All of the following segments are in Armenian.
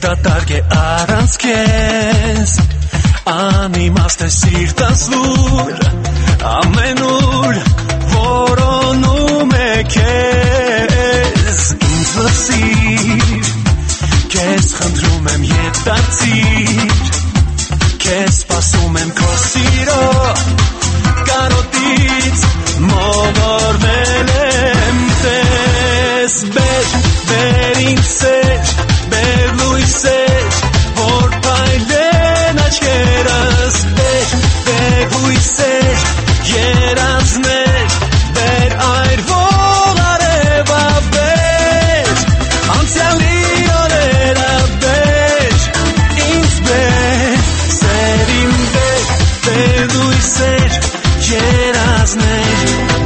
դատարկ է առանց քեզ անիմաստ է սիրտս լուր ամենուր որոնում է քեզ ինձ լսիր քեզ խնդրում եմ ետ դարձիր քեզ սպասում եմ քո սիրո կարոտից մոլորվել եմ տես բեր ինձ սեր բեր լույսեր որ պայլեն աչքերս բեր հույսեր երազներ բեր այրվող արևա բեր անցյալի օրերը բեր ինձ բեր սերին բեր լույսեր երազներ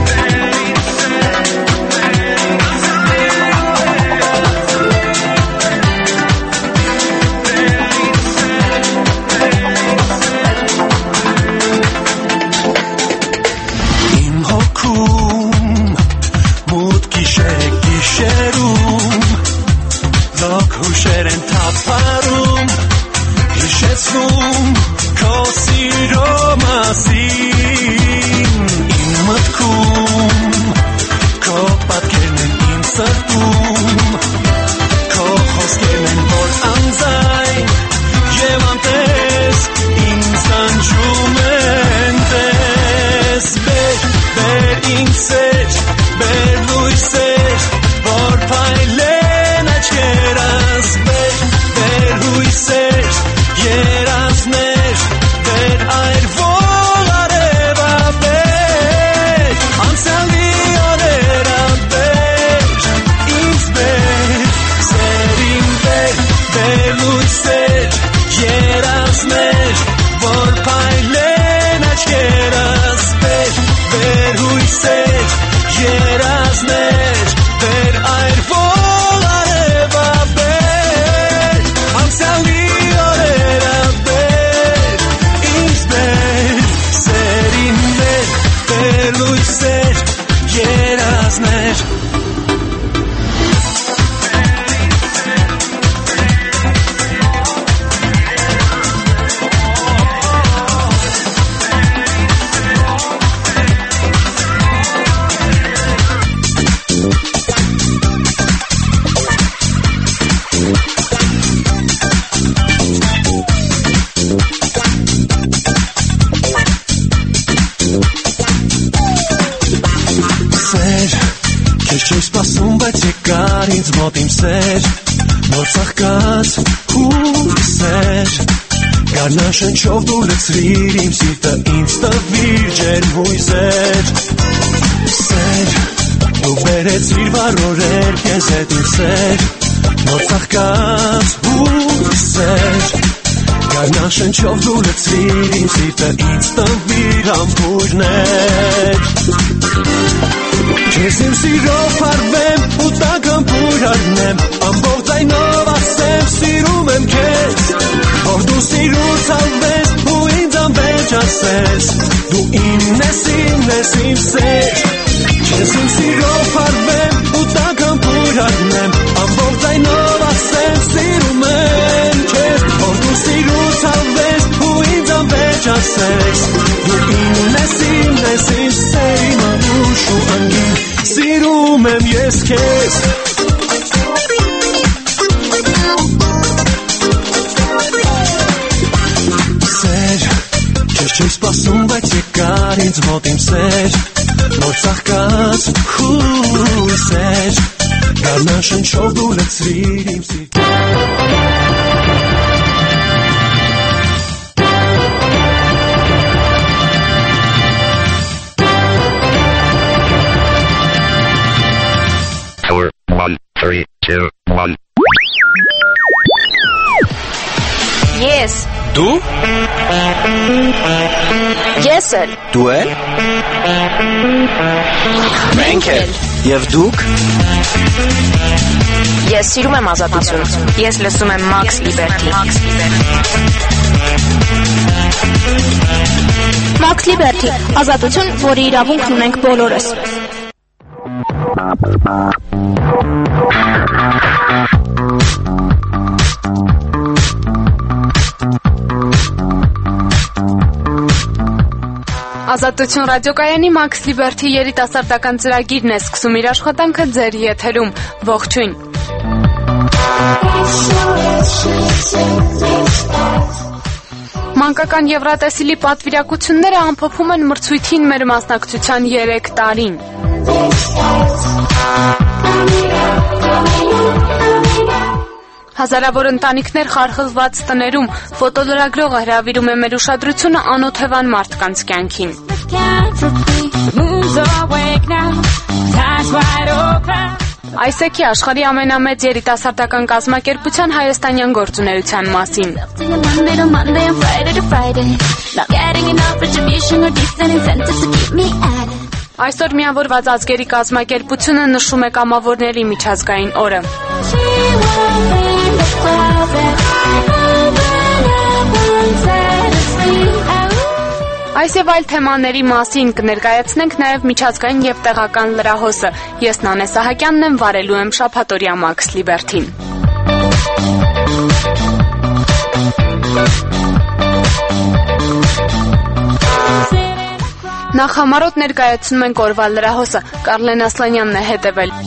Շնչով դու լցրիր իմ սիրտը ինձ տվիր ջերմ հույսեր Սեր, դու բերեցիր վառորեր քեզ հետ իմ սեր Նոր ծաղկած հույսեր Գարնան շնչով դու լցրիր իմ սիրտը ինձ տվիր համբույրներ Քեզ իմ սիրով փարվեմ ու տագամբույր առնեմ Ամբողջ ձայնով ասեմ սիրում եմ քեզ Որ դու սիրուց հավես ու ինձ անվեջ ասես Դու իմն ես իմ սեր Քեզ իմ սիրով փարվեմ ու տագամբույր առնեմ Ամբողջ ձայնով ասեմ սիրում եմ քեզ Որ դու սիրուց հավես ու ինձ անվեջ ասես Դու իմն ես իմ սեր Իմ անուշ ու անգին Սիրում եմ ես քեզ Չեմ սպասում, բայց եկար ինձ մոտ իմ սեր Նոր ծաղկած հույսեր Գարնան շնչով դու լցրիր իմ սիրտը Four, 1, 3, 2, 1 Yes Դու? Ես էլ Դու էլ? Մենք էլ Եվ դուք? Ես սիրում եմ ազատություն Ես լսում եմ Max Liberty Max Liberty Ազատություն, որի իրավունքն ունենք բոլորս Ազատություն ռադիոկայանի Max Liberty երիտասարդական ծրագիրն է սկսում իր աշխատանքը ձեր եթերում։ Ողջույն։ Մանկական Եվրատեսիլի պատվիրակությունները ամփոփում են մրցույթին մեր մասնակցության 3 տարին։ Հազարավոր ընտանիքներ խարխլված տներում, ֆոտոլրագրողը հրավիրում է մեր ուշադրությունը անօթևան մարդկանց կյանքին։ Այսեքի աշխարհի ամենամեծ երիտասարդական կազմակերպության հայաստանյան գործունեության մասին։ Այսօր միավորված ազգերի կազմակերպությունը նշում է կամավորների միջազգային օրը։ Այս եւ այլ թեմաների մասին կներկայացնենք նաեւ միջազգային եւ տեղական լրահոսը։ Ես Նանե Սահակյանն եմ, վարելու եմ շաբաթօրյա Max Liberty-ն։ Նախ համառոտ ներկայացնում ենք օրվա լրահոսը։ Կարլեն Ասլանյանն է հետևել։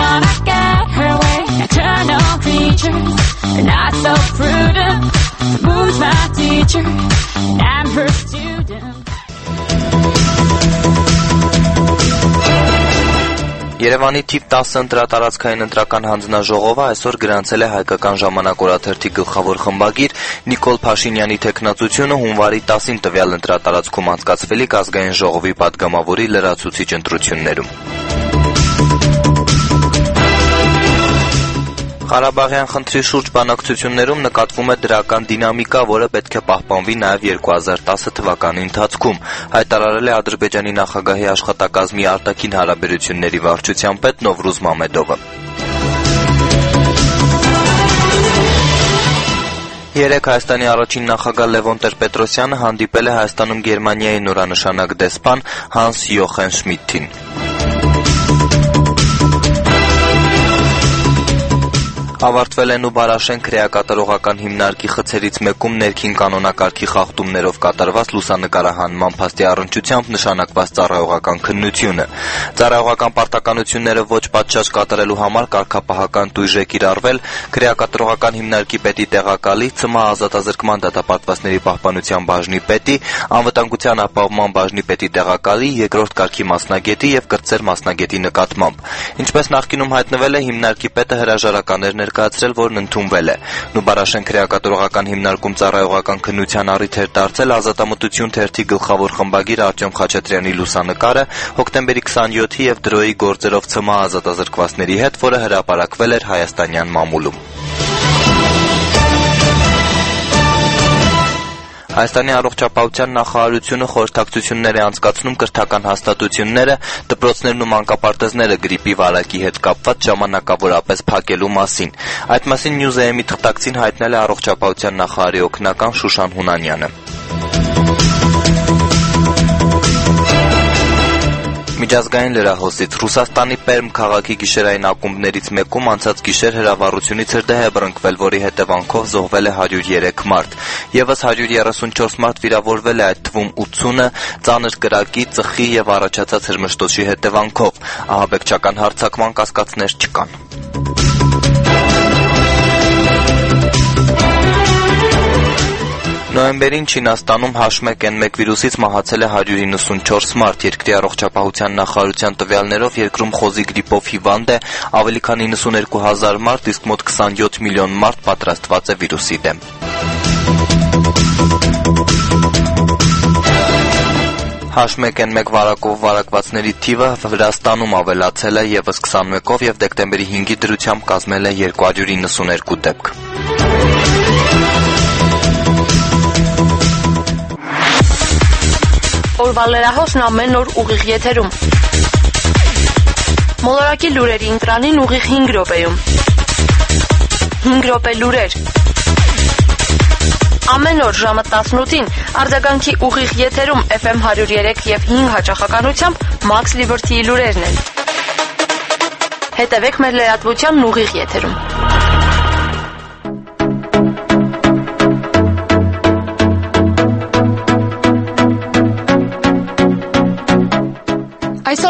Երևանի թիվ 10 ընտրատարածքային ընտրական հանձնաժողովը այսօր գրանցել է Հայկական ժամանակ օրաթերթի գլխավոր խմբագիր Նիկոլ Փաշինյանի թեկնածությունը հունվարի 10-ին տվյալ ընտրատարածքում անցկացվելիք ազգային ժողովի պատգամավորի լրացուցիչ ընտրություններում։ Ղարաբաղյան խնդրի շուրջ բանակցություններում նկատվում է դրական դինամիկա, որը պետք է պահպանվի նաև 2010 թվականի ընթացքում, հայտարարել է Ադրբեջանի նախագահի աշխատակազմի արտաքին հարաբերությունների վարչության պետ Նովրուզ Մամեդովը։ Երեկ Հայաստանի առաջին նախագահ Լևոն Տեր-Պետրոսյանը հանդիպել է Հայաստանում Գերմանիայի նորանշանակ դեսպան Հանս Յոխեն Շմիդտին։ Ավարտվել են Ուբարաշեն քրեակատարողական հիմնարկի խցերից մեկում ներքին կանոնակարգի խախտումներով կատարված լուսանկարահանման փաստի առնչությամբ նշանակված ծառայողական քննությունը։ Ծառայողական պարտականությունները ոչ պատշաճ կատարելու համար կարգապահական տույժ է կիրառվել քրեակատարողական հիմնարկի պետի տեղակալի, ՑՄՀ ազատազրկման դատապարտվածների պահպանության բաժնի պետի, անվտանգության ապահովման բաժնի պետի տեղակալի, երկրորդ կարգի մասնագետի եւ կրտսեր մասնագետի նկատմամբ։ Ինչպես նախկինում հայտնվել է, հիմնարկի պետը հրաժարականներ ներկայացրել, որն ընդունվել է։ Նուբարաշեն քրեակատարողական հիմնարկում ծառայողական քննության առիթ էր դարձել Ազատամտություն թերթի գլխավոր խմբագիր Արտյոմ Խաչատրյանի լուսանկարը հոկտեմբերի 27-ի եւ դրոյի գործերով ՑՄՀ ազատազրկվածների հետ, որը հրապարակվել էր հայաստանյան մամուլում։ Հայաստանի առողջապահության նախարարությունը խորհրդակցություններ է անցկացնում կրթական հաստատությունները, դպրոցներն ու մանկապարտեզները գրիպի վարակի հետ կապված ժամանակավորապես փակելու մասին։ Այդ մասին News-am-ի թղթակցին հայտնել է առողջապահության նախարարի օգնական Շուշան Հունանյանը։ Միջազգային լրահոսից Ռուսաստանի Պերմ քաղաքի գիշերային ակումբներից մեկում անցած գիշեր հրավառությունից հրդեհ է բռնկվել, որի հետևանքով զոհվել է 103 մարդ։ Եվս 134 մարդ վիրավորվել է, այդ թվում 80-ը ծանր կրակի, ծխի եւ առաջացած հրմշտոցի հետևանքով։ Ահաբեկչական հարձակման կասկածներ չկան։ Նոյեմբերին Չինաստանում H1N1 վիրուսից մահացել է 194 մարդ։ Երկրի առողջապահության նախարարության տվյալներով երկրում խոզի գրիպով հիվանդ է ավելի քան 92,000 մարդ, իսկ մոտ 27 միլիոն մարդ պատրաստված է վիրուսի դեմ։ H1N1 վարակով վարակվածների թիվը Վրաստանում ավելացել է եւս 21-ով եւ դեկտեմբերի 5-ի դրությամբ կազմել է 292 դեպք։ Օրվա լրահոսն ամեն օր ուղիղ եթերում։ Մոլորակի լուրերի ընտրանին ուղիղ 5 րոպեում։ 5 րոպե լուրեր։ Ամեն օր ժամը 18-ին արձագանքի ուղիղ եթերում FM 103 եւ 5 հաճախականությամբ Max Liberty-ի լուրերն են։ Հետևեք մեր լրատվությանն ուղիղ եթերում։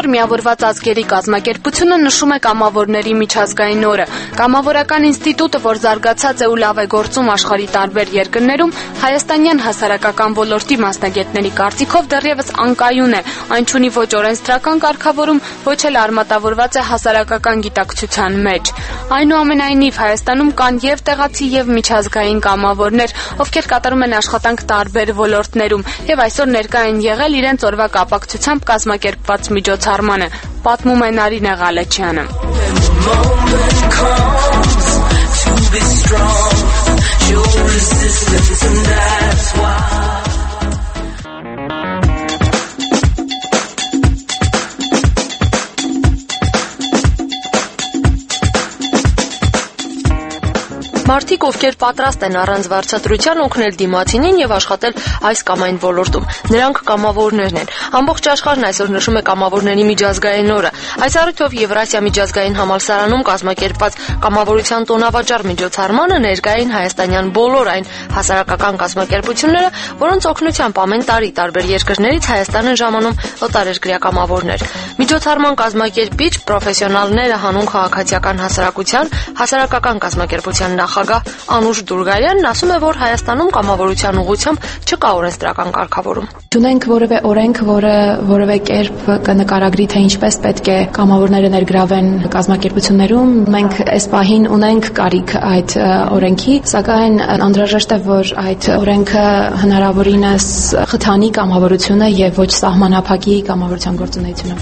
Այսօր Միավորված ազգերի կազմակերպությունը նշում է կամավորների միջազգային օրը։ Կամավորական ինստիտուտը, որ զարգացած է ու լավ է գործում աշխարհի տարբեր երկրներում, հայաստանյան հասարակական ոլորտի մասնագետների կարծիքով դեռևս անկայուն է։ Այն չունի ոչ օրենսդրական կարգավորում, ոչ էլ արմատավորված է հասարակական գիտակցության մեջ։ Այնուամենայնիվ, Հայաստանում կան եւ տեղացի եւ միջազգային կամավորներ, ովքեր կատարում են աշխատանք տարբեր ոլորտներում եւ այսօր ներկա են եղել իրենց օրվա կապակցությամբ կազմակերպված միջոցառմանը, պատմում է Նարինե Ղալեչյանը։ Մարդիկ, ովքեր պատրաստ են առանց վարձատրության օգնել դիմացինին եւ աշխատել այս կամ այն ոլորտում, նրանք կամավորներն են։ Ամբողջ աշխարհն այսօր նշում է կամավորների միջազգային օրը։ Այս առիթով Եվրասիա միջազգային համալսարանում կազմակերպված կամավորության տոնավաճառ միջոցառմանը ներկա էին հայաստանյան բոլոր այն հասարակական կազմակերպությունները, որոնց օգնությամբ ամեն տարի տարբեր երկրներից Հայաստան են ժամանում օտարերկրյա կամավորներ։ Միջոցառման կազմակերպիչ պրոֆեսիոնալները հանուն քաղաքացիական հասարակության հասարակական կազմակերպության նախագահ Անուշ Դուրգարյանն ասում է, որ Հայաստանում կամավորության ուղղությամբ չկա օրենսդրական կարգավորում։ Չունենք որևէ օրենք, որը որևէ կերպ կնկարագրի, թե ինչպես պետք է կամավորները ներգրավեն կազմակերպություններում։ Մենք այս պահին ունենք կարիք այդ օրենքի, սակայն անհրաժեշտ է, որ այդ օրենքը հնարավորինս խթանի կամավորությունը եւ ոչ սահմանափակի կամավորության գործունեությունը։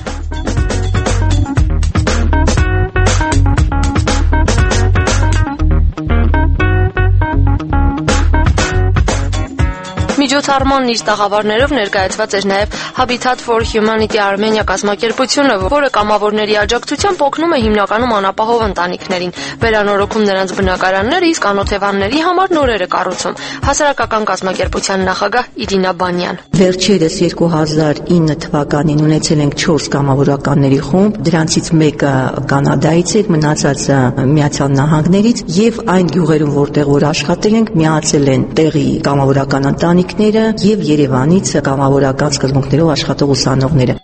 Միջոցառմանն իր տաղավարներով ներկայացված էր նաև Habitat for Humanity Armenia կազմակերպությունը, որը կամավորների աջակցությամբ օգնում է հիմնականում անապահով ընտանիքներին, վերանորոգում նրանց բնակարանները, իսկ անօթևանների համար նորեր է կառուցում։ Հասարակական կազմակերպության նախագահ Իրինա Բանյան։ Վերջերս 2009 թվականին ունեցել ենք 4 կամավորականների խումբ, դրանցից մեկը Կանադայից էր, մնացածը Միացյալ Նահանգներից եւ այն գյուղերում, որտեղ որ աշխատել ենք, միացել են տեղի կամավորական ընտանիքները եւ Երևանից կամավորական սկզբունքներով աշխատող ուսանողները։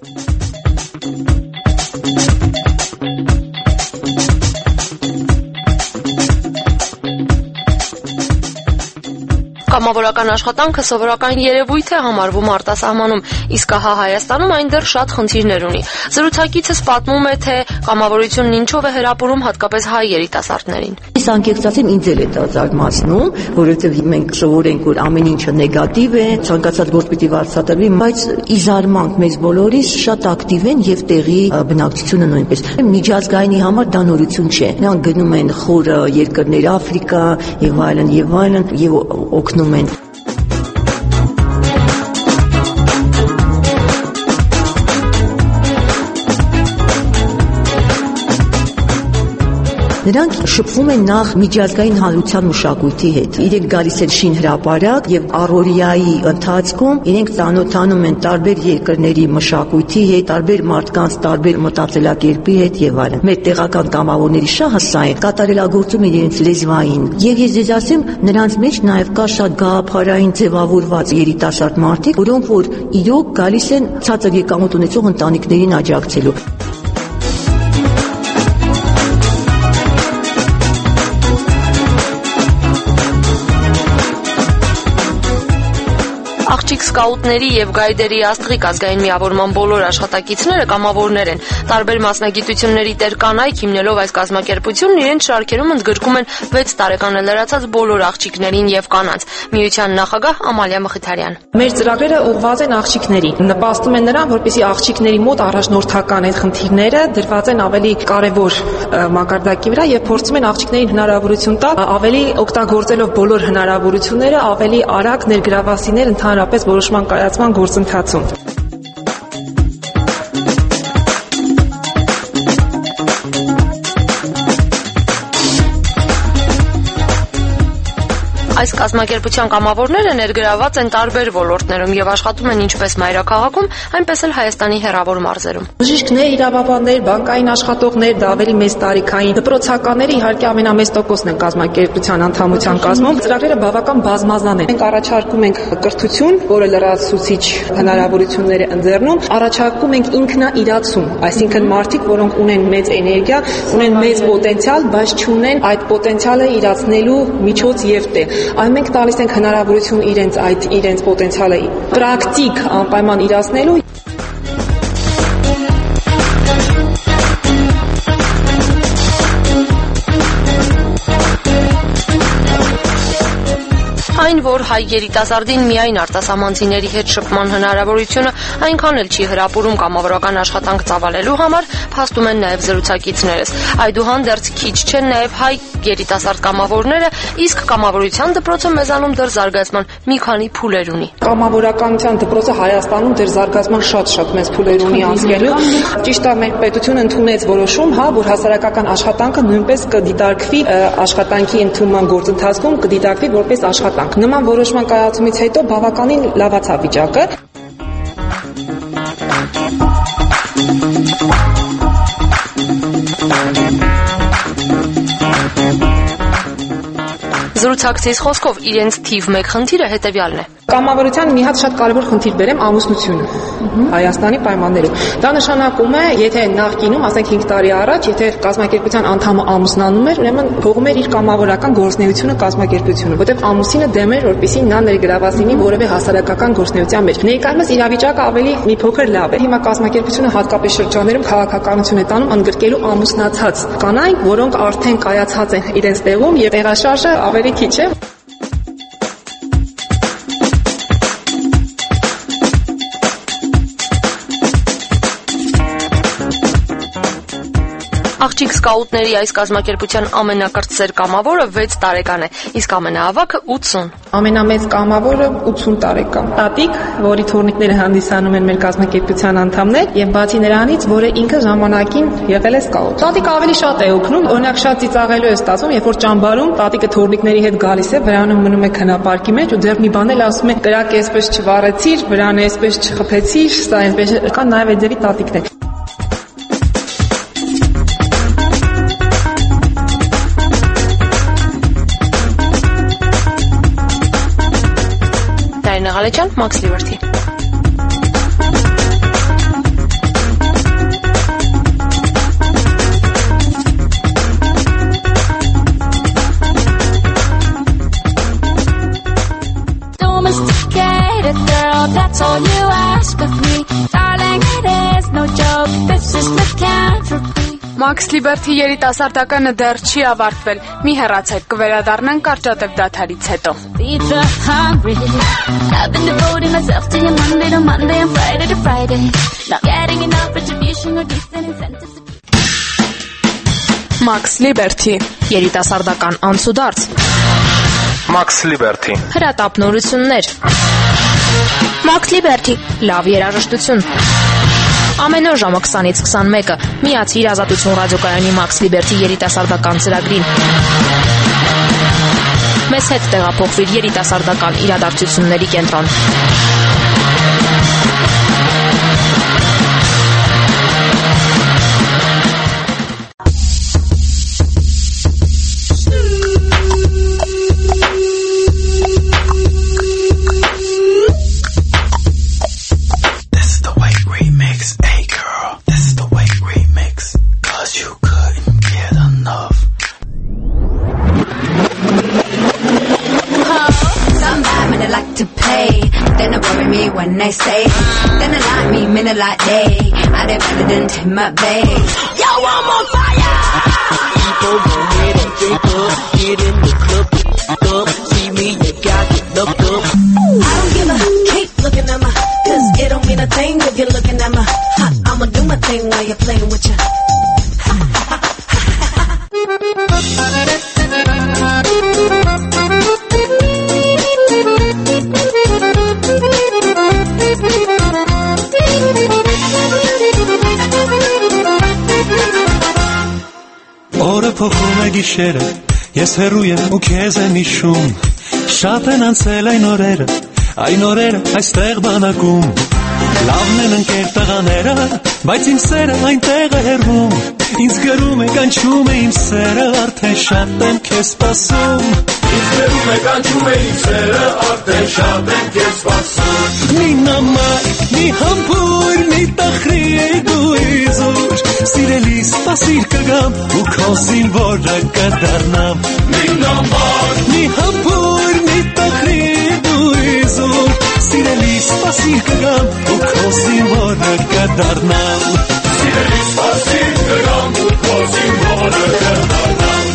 Կամավորական աշխատանքը սովորական երևույթ է համարվում արտասահմանում, իսկ հա Հայաստանում այն դեռ շատ խնդիրներ ունի։ Զրուցակիցս պատմում է, թե կամավորությունն ինչով է հրապուրում հատկապես հայ երիտասարդներին։ Ես անկեղծացեմ, ինձ էլ է դա զարմացնում, որովհետև մենք սովորենք, որ ամեն ինչը նեգատիվ է, ցանկացած գործ պիտի վարձատրվի, բայց ի զարմանք մեզ բոլորիս շատ ակտիվ են եւ տեղի բնակչությունը նույնպես։ Միջազգայինի համար դա նորություն չէ։ Նրանք գնում են խոր երկրներ, Աֆրիկա եւ այլն եւ օգնում են։ Նրանք շփվում են նախ միջազգային հանրության մշակույթի հետ։ Իրենք գալիս են շինհրապարակ եւ առօրյայի ընթացքում իրենք ծանոթանում են տարբեր երկրների մշակույթի հետ, տարբեր մարդկանց, տարբեր մտածելակերպի հետ եւ այլն։ Մեր տեղական կամավորների շահը սա է, կատարելագործում իրենց լեզվային։ Եվ ես ձեզ ասեմ, նրանց մեջ նաեւ կա շատ գաղափարային ձևավորված երիտասարդ մարդիկ, որոնք որ իրոք գալիս են ցածր եկամուտ ունեցող ընտանիքներին աջակցելու։ Աղջիկ սկաուտների եւ գայդերի աստղիկ ազգային միավորման բոլոր աշխատակիցները կամավորներ են։ Տարբեր մասնագիտությունների տեր կանայք հիմնելով այս կազմակերպությունն իրենց շարքերում ընդգրկում են 6 տարեկան լրացած բոլոր աղջիկներին եւ կանանց։ Միության նախագահ Ամալիա Մխիթարյան։ Մեր ծրագրերը ուղղված են աղջիկներին, նպաստում են նրան, որպեսզի աղջիկների մոտ առաջնորդական այդ խնդիրները դրված են ավելի կարևոր մակարդակի վրա եւ փորձում են աղջիկներին հնարավորություն տալ ավելի օգտագործելով բոլոր հնարավորությունները ավելի արագ ներգրավասիներ ընդհանրապես որոշման կայացման գործընթացում։ Այս կազմակերպության կամավորները ներգրաված են տարբեր ոլորտներում եւ աշխատում են ինչպես մայրաքաղաքում, այնպես էլ Հայաստանի հեռավոր մարզերում։ Բժիշկներ, իրավաբաններ, բանկային աշխատողներ, դա ավելի մեծ տարիքային դպրոցականները իհարկե ամենամեծ տոկոսն են կազմակերպության անդամության կազմում։ Ծրագրերը բավական բազմազան են։ Մենք առաջարկում ենք կրթություն, որը լրացուցիչ հնարավորություններ է ընձեռնում, առաջարկում ենք ինքնաիրացում, այսինքն մարդիկ, որոնք ունեն մեծ էներգիա, ունեն մեծ պոտենցիալ, բայց չունեն այդ պոտենցիալը իրացնելու միջոց եւ տեղ։ Այն մենք տալիս ենք հնարավորություն իրենց պոտենցիալը պրակտիկ անպայման իրացնելու։ Այն, որ հայ երիտասարդին միայն արտասահմանցիների հետ շփման հնարավորությունը այնքան էլ չի հրապուրում կամավորական աշխատանք ծավալելու համար, փաստում են նաև զրուցակիցներս։ Այդուհանդերձ քիչ չեն նաև հայ երիտասարդ կամավորները, իսկ կամավորության դպրոցը մեզանում դեռ զարգացման մի քանի փուլեր ունի։ Կամավորականության դպրոցը Հայաստանում դեռ զարգացման շատ մեծ փուլեր ունի անցնելու։ Ճիշտ է, մեր պետությունը ընդունեց որոշում, որ հասարակական աշխատանքը նույնպես կդիտարկվի աշխատանքի ընդունման գործընթացում, կդիտարկվի որպես աշխատանք։ Նման որոշման կայացումից հետո բավականին լավացավ վիճակը։ Զրուցակցիս խոսքով իրենց թիվ 1 խնդիրը հետևյալն է։ Կամավորության մի հատ շատ կարևոր խնդիր բերեմ ամուսնությունը Հայաստանի պայմաններում։ Դա նշանակում է, եթե նախկինում, ասենք 5 տարի առաջ, եթե կազմակերպության անդամը ամուսնանում էր, ուրեմն փողում էր իր կամավորական գործունեությունը կազմակերպությունը, որտեղ ամուսինը դեմ էր, որպեսզի նա ներգրաված լինի որևէ հասարակական գործունեության մեջ։ Ներկայումս իրավիճակը ավելի մի փոքր լավ է։ Հիմա կազմակերպությունը հատկապես շրջաններում քաղաքականություն է տանում ընդգրկելու ամուսնացած կանայք, որոնք արդեն կայացած են իրենց տեղում եւ տեղաշարժը ավելի քիչ է։ Աղջիկ սկաուտների այս կազմակերպության ամենակրտսեր կամավորը 6 տարեկան է, իսկ ամենաավագը 80։ Ամենամեծ կամավորը 80 տարեկան։ Տատիկ, որի թորնիկները հանդիսանում են մեր կազմակերպության անդամներ, եւ բացի նրանից, որը ինքը ժամանակին եղել է սկաուտ։ Տատիկը ավելի շատ է օգնում, օրինակ շատ ծիծաղելու է ստացվում, երբ որ ճամբարում տատիկը թորնիկների հետ գալիս է, վրանում մնում է քնապարկի մեջ ու դեռ մի բան էլ ասում է՝ «Կրակը այսպես չվառեցիր, վրանը այսպես չխփեցիր», սա այնպես կան նաեւ այդ ձևի տատիկներ։ Ալեջան, Max Liberty։ Domesticated girl, that's all you ask of me. Darling, it is no joke, this is lycanthropy. Max Liberty երիտասարդականը դեռ չի ավարտվել։ Մի հեռացեք, կվերադառնանք կարճատև դադարից հետո։ Max Liberty երիտասարդական անցուդարձ։ Max Liberty հրատապնորություններ։ Max Liberty լավ երաժշտություն։ Ամեն օր ժամը 20-ից 21-ը միացիր Ազատություն ռադիոկայանի Max Liberty երիտասարդական ծրագրին։ Մեզ հետ տեղափոխվիր երիտասարդական իրադարձությունների կենտրոն։ When they say, then they like me, minute like day. I did better than Tim McVeigh. Yo, I'm on fire! People go ahead and drink up, get in the club, see me, you got to look up. I don't give a, keep looking at my, cause it don't mean a thing if you're looking at my, I'ma do my thing while you're playing with ya. Օրը փոխում է գիշերը, ես հեռու եմ ու քեզ եմ հիշում, Շատ են անցել այն օրերը այստեղ բանակում Լավն են ընկեր տղաները, բայց իմ սերը այնտեղ է հեռվում Ինձ գրում է, կանչում է իմ սերը, արդեն շատ եմ քեզ սպասում Ինձ գրում է, կանչում է իմ սերը, արդեն շատ եմ քեզ սպասում Մի նամակ, մի համբույր, մի տխրի դու իզուր Սիրելի սպասիր կգամ ու քո զինվորը կդառնամ Մի նամակ, մի համբույր, մի տխրի դու իզուր Սիրելի սպասիր կգամ ու քո զինվորը կդառնամ Սիրելի սպասիր կգամ ու քո զինվորը կդառնամ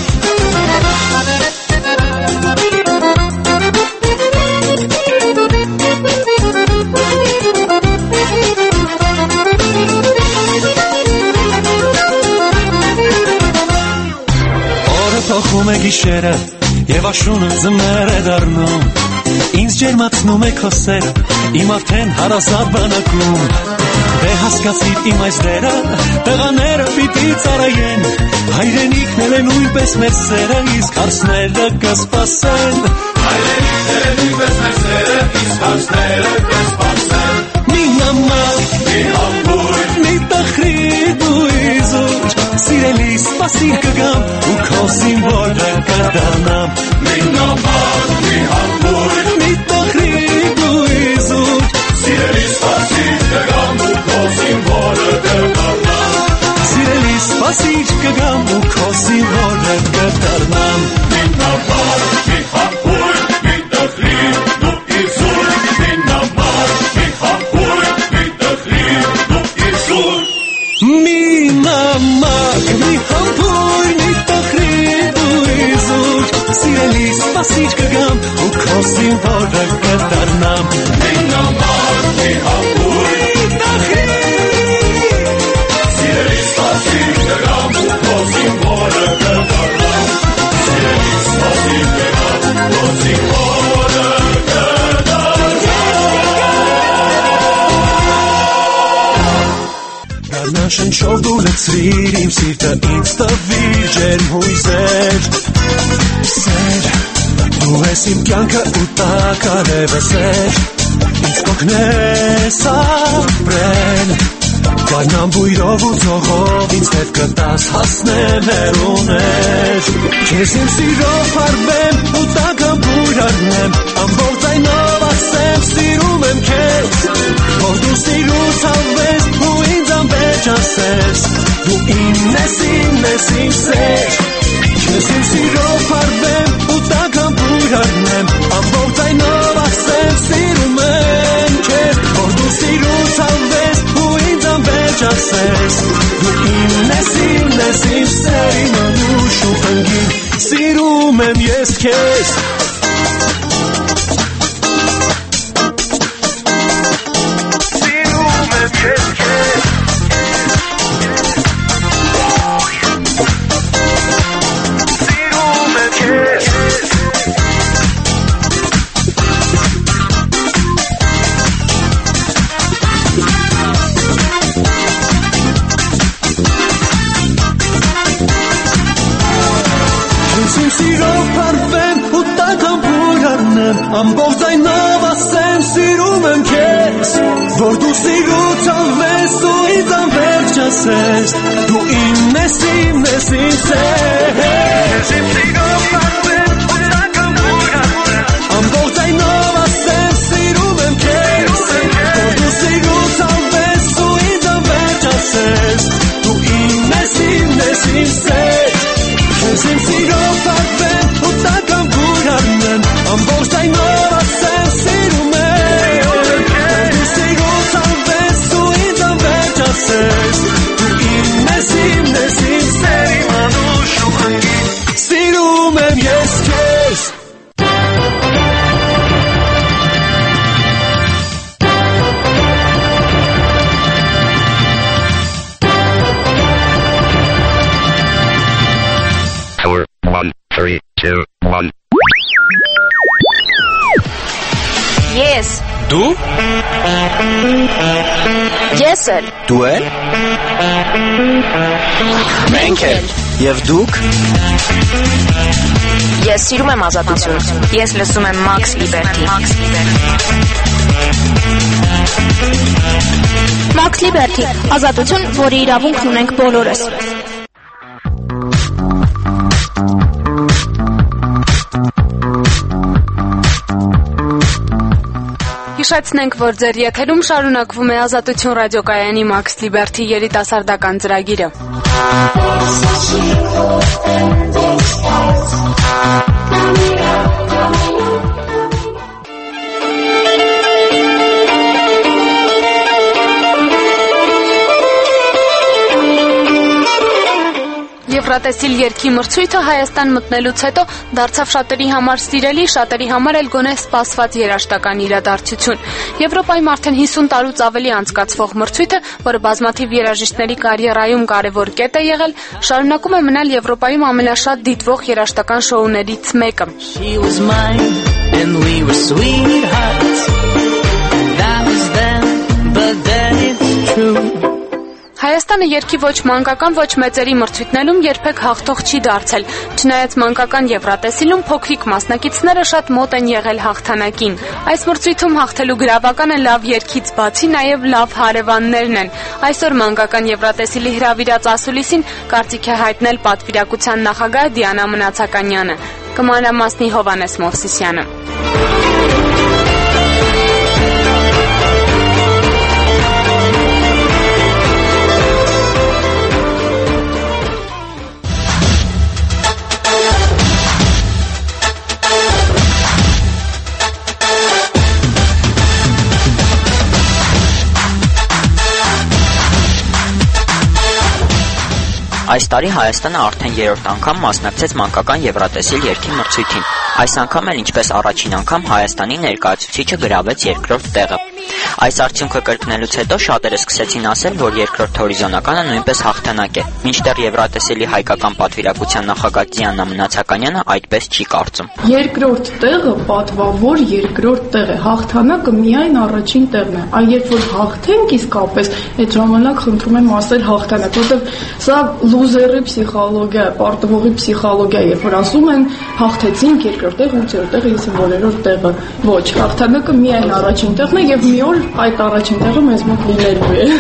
Օրը փոխում է գիշերը եւ աշունը ձմեռ է դառնում Ինձ ջերմացնում է քո սերը, իմ արդեն հարազատ բանակում Դե հասկացիր իմ այս դերը, տղաները պիտի ծառայեն Հայրենիքն են նույնպես մեր սերը, իսկ հարցները կսպասեն Հայրենիքն են նույնպես մեր սերը, իսկ հարցները կսպասեն Մի նամակ, մի համբույր, մի տխրի դու իզուր Սիրելի սպասիր կգամ ու քո զինվորը կդառնամ Մի նամակ, մի համբույր, մի տխրի դու իզուր Սիրելի սպասիր կգամ ու քո զինվորը կդառնամ Սիրելի սպասիր կգամ ու քո զինվորը կդառնամ Մի նամակ, մի համբույր, մի տխրի դու իզուր Մի նամակ, մի համբույր, մի տխրի դու իզուր Մի նամակ, մի համբույր, մի տխրի դու իզուր Սիրելի սպասիր կգամ ու քո զինվորը կդառնամ Մի նամակ, մի համբույր, մի տխրի Սիրելի սպասիր կգամ ու քո զինվորը կդառնամ Սիրելի սպասիր կգամ ու քո զինվորը Գարնան շնչով դու լցրիր իմ սիրտը ինձ տվիր ջերմ հույզեր Սեր, դու ես իմ կյանքը ու տակարևս էր Ինձ կօգնես ապրել Գարնան բույրով ու ծողով ինձ հետ կտաս հասնել հեռուներ Քեզ իմ սիրով հարբեմ ու տակամ բույր առնեմ Ամբողջ այնով ասեմ սիրում եմ քեզ Որ դու սիրուց հավես ու ինձ անվերջ ասես Դու իմն ես իմ սեր Քեզ իմ սիրով հարբեմ ու տակամ բույր առնեմ Ամբողջ այնով ասեմ սիրում եմ քեզ Որ դու սիրուց հավես ու ինձ անվերջ ասես Դու իմն ես իմ սեր Իմ անուշ ու հնգին Սիրում եմ ես քեզ Սիրում եմ ես քեզ Սիրում եմ քեզ Իմ սիրով պարվեմ ու տակամ բույր առնեմ Ամբողջ այնով ասեմ սիրում եմ քեզ Որ դու սիրուց ավես ու ինձ անվերջ ասես Դու իմն ես իմ սեր Իմ սիրով պարվեմ ու տակամ բույր առնեմ Ամբողջ այնով ասեմ սիրում եմ քեզ Որ դու սիրուց ավես ու ինձ անվերջ ասես Դու իմն ես իմ սեր Քեզ իմ սիրով պարվեմ ու տակամ բույր առնեմ Ամբողջ այնով ասեմ սիրում եմ Դու սիրուց ավես ու ինձ անվերջ ասես Դու իմն ես իմ սեր Իմ անուշ ու հնգին Սիրում եմ ես քեզ Four, 1, 3, 2, 1. Ես Դու Ես էլ Դու էլ Մենք էլ Եվ դուք? Ես սիրում եմ ազատություն։ Ես լսում եմ Max Liberty։ Max Liberty, ազատություն, որի իրավունքն ունենք բոլորս։ Հիշեցնենք, որ ձեր եթերում շարունակվում է Ազատություն ռադիոկայանի Max Liberty երիտասարդական ծրագիրը։ Եվրատեսիլ երգի մրցույթը Հայաստան մտնելուց հետո դարձավ շատերի համար սիրելի, շատերի համար էլ գոնե սպասված երաժշտական իրադարձություն։ Եվրոպայում արդեն 50 տարուց ավելի անցկացվող մրցույթը, որը բազմաթիվ երաժիշտների կարիերայում կարևոր կետ է եղել, շարունակում է մնալ Եվրոպայում ամենաշատ դիտվող երաժշտական շոուներից մեկը։ Հայաստանը երգի ոչ մանկական, ոչ մեծերի մրցույթներում երբեք հաղթող չի դարձել, չնայած մանկական Եվրատեսիլում փոքրիկ մասնակիցները շատ մոտ են եղել հաղթանակին։ Այս մրցույթում հաղթելու գրավականը լավ երգից բացի նաև լավ հարևաններն են։ Այսօր մանկական Եվրատեսիլի հրավիրած ասուլիսին կարծիք է հայտնել պատվիրակության նախագահ Դիանա Մնացականյանը։ Կմանրամասնի Հովհաննես Մովսիսյանը։ Այս տարի Հայաստանը արդեն 3-րդ անգամ մասնակցեց մանկական Եվրատեսիլ երգի մրցույթին։ Այս անգամ էլ ինչպես առաջին անգամ Հայաստանի ներկայացուցիչը գրավեց երկրորդ տեղը։ Այս արդյունքը կրկնելուց հետո շատերը սկսեցին ասել, որ երկրորդ հորիզոնականը նույնպես հաղթանակ է, մինչդեռ Եվրատեսիլի հայկական պատվիրակության նախագահ Դիանա Մնացականյանը այդպես չի կարծում։ Երկրորդ տեղը պատվավոր երկրորդ տեղ է, հաղթանակը միայն առաջին տեղն է։ Այ երբ որ հաղթենք իսկապես, այդ ժամանակ խնդրում եմ ասել հաղթանակ, որովհետև սա լուզերի պսիխոլոգիա, պարտվողի պսիխոլոգիա, երբ որ ասում են հաղթեցինք երկրորդ տեղ, 8-րդ տեղը, 50-րդ տեղը։ Ոչ, հաղթանակը միայն առաջին տեղն է եւ մի օր այդ առաջին տեղը մեզ մոտ լինելու է։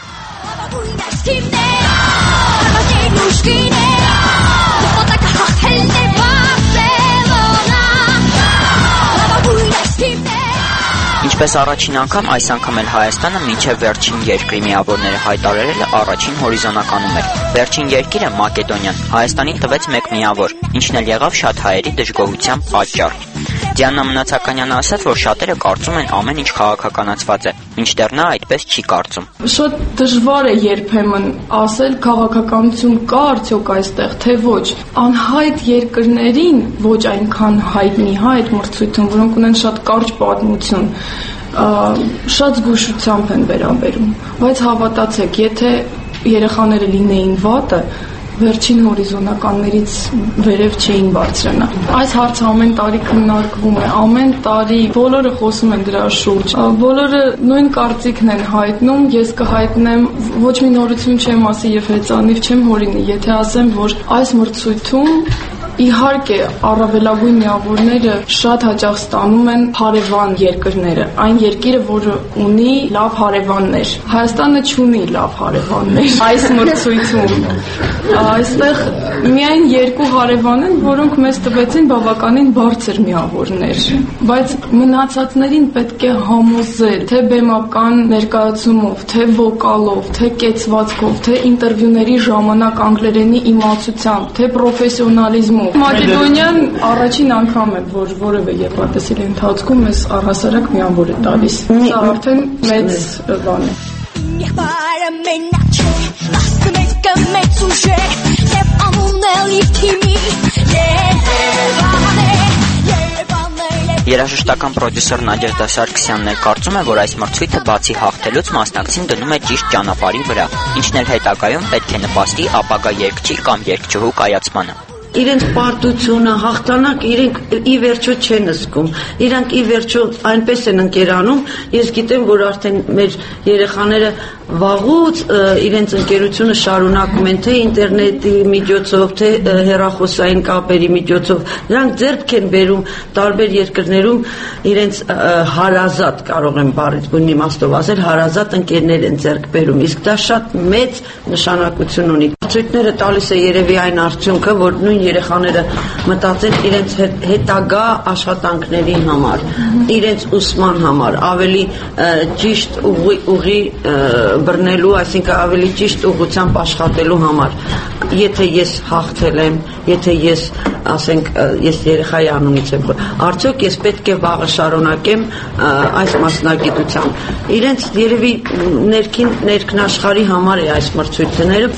Ինչպես առաջին անգամ, այս անգամ էլ Հայաստանը մինչև վերջին երկրի միավորները հայտարարել առաջին հորիզոնականում էր։ Վերջին երկիրը Մակեդոնիան Հայաստանին տվեց մեկ միավոր, ինչն էլ եղավ շատ հայերի դժգոհության պատճառ։ Դիանա Մնացականյանը ասաց, որ շատերը կարծում են ամեն ինչ քաղաքականացված է, մինչդեռ նա այդպես չի կարծում։ Շատ դժվար է երբեմն ասել քաղաքականություն կա արդյոք այստեղ, թե ոչ։ Անհայտ երկրներին, ոչ այնքան հայտնի հայտ մրցույթում, որոնք ունեն շատ կարճ պատմություն, շատ զգուշությամբ են վերաբերում, բայց հավատացեք, եթե երեխաները լինեին վատը, վերջին հորիզոնականներից վերև չէին բարձրանա։ Այս հարցը ամեն տարի քննարկվում է, ամեն տարի բոլորը խոսում են դրա շուրջ, բոլորը նույն կարծիքն են հայտնում, ես կհայտնեմ, ոչ մի նորություն չեմ ասի եւ հեծանիվ չեմ հորինի, եթե ասեմ, որ այս մրցույթում իհարկե առավելագույն միավորները շատ հաճախ ստանում են հարևան երկրները, այն երկիրը, որը ունի լավ հարևաններ։ Հայաստանը չունի լավ հարևաններ այս մրցույթում։ Այստեղ միայն երկու հարևան են, որոնք մեզ տվեցին բավականին բարձր միավորներ, բայց մնացածներին պետք է համոզել, թե բեմական ներկայացումով, թե վոկալով, թե կեցվածքով, թե ինտերվյուների ժամանակ անգլերենի իմացությամբ, թե պրոֆեսիոնալիզմով։ Մակեդոնիան առաջին անգամ է, որ որևէ Եվրատեսիլի ընթացքում մեզ առհասարակ միավոր է տալիս։ Սա արդեն մեծ բան է։ Երաժշտական պրոդյուսեր Նադեժդա Սարգսյանն էլ կարծում է, որ այս մրցույթը բացի հաղթելուց մասնակցին դնում է ճիշտ ճանապարհի վրա, ինչն էլ հետագայում պետք է նպաստի ապագա երգչի կամ երգչուհու կայացմանը։ իրենց պարտությունը, հաղթանակ իրենք ի վերջո չեն զգում։ Իրանք ի վերջո այնպես են ընկերանում, ես գիտեմ, որ արդեն մեր երեխաները վաղուց իրենց ընկերությունը շարունակում են թե ինտերնետի միջոցով, թե հեռախոսային կապերի միջոցով։ Նրանք ձեռք են բերում տարբեր երկրներում իրենց հարազատ, կարող եմ բառի իմաստով ասել, հարազատ ընկերներ են ձեռք բերում, իսկ դա շատ մեծ նշանակություն ունի։ Ցույցները տալիս է երևի այն արդյունքը, որ նույն երեխաները մտածեն իրենց հետագա աշխատանքների համար, իրենց ուսման համար, ավելի ճիշտ ուղի բռնելու, այսինքն ավելի ճիշտ ուղղությամբ աշխատելու համար։ Եթե ես հաղթել եմ, եթե ես, ասենք, ես երեխայի անունից եմ, արդյոք ես պետք է վաղը շարունակեմ այս մասնագիտությամբ։ Իրենց երևի ներքնաշխարհի համար է այս մրցույթները։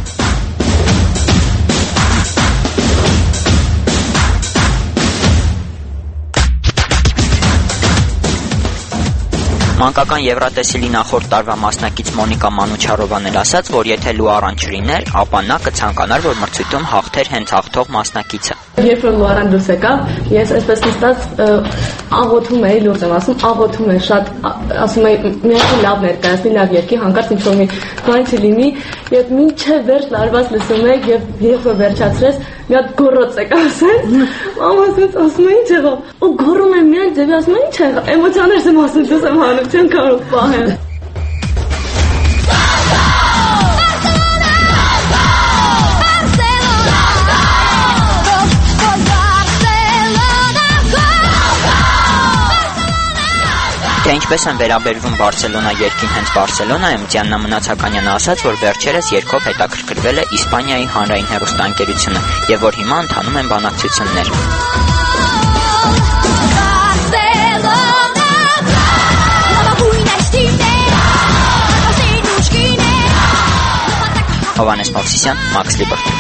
Մանկական Եվրատեսիլի նախորդ տարվա մասնակից Մոնիկա Մանուչարովան էր ասաց, որ եթե Լուարան չլիներ, ապա նա կցանկանար, որ մրցույթում հաղթեր հենց հաղթող մասնակիցը։ Երբ որ Լուարան դուրս եկավ, ես այսպես նստած աղոթում էի, լուրջ եմ ասում, աղոթում եմ շատ, ասում էի, միայն լավ ներկայացնի, լավ երգի, հանկարծ ինչ-որ մի բան չլինի, եւ մինչեւ վերջ լարված լսում եք եւ երբ որ վերջացրես, մի հատ գոռոց եկավ ասել, մամաս ասում է ինչ եղավ, ու գոռում եմ միայն ձեւի ասում է ինչ եղավ, էմոցիաներս եմ ասում, դες եմ հանում, չեմ կարող պահել։ Թե ինչպես են վերաբերվում Բարսելոնա երգին հենց Բարսելոնայում, Դիանա Մնացականյանը ասաց, որ վերջերս երգով հետաքրքրվել է Իսպանիայի հանրային հեռուստաընկերությունը եւ որ հիմա ընթանում են բանակցություններ։ Հովանես Մովսիսյան, Մաքս Լիբերթի։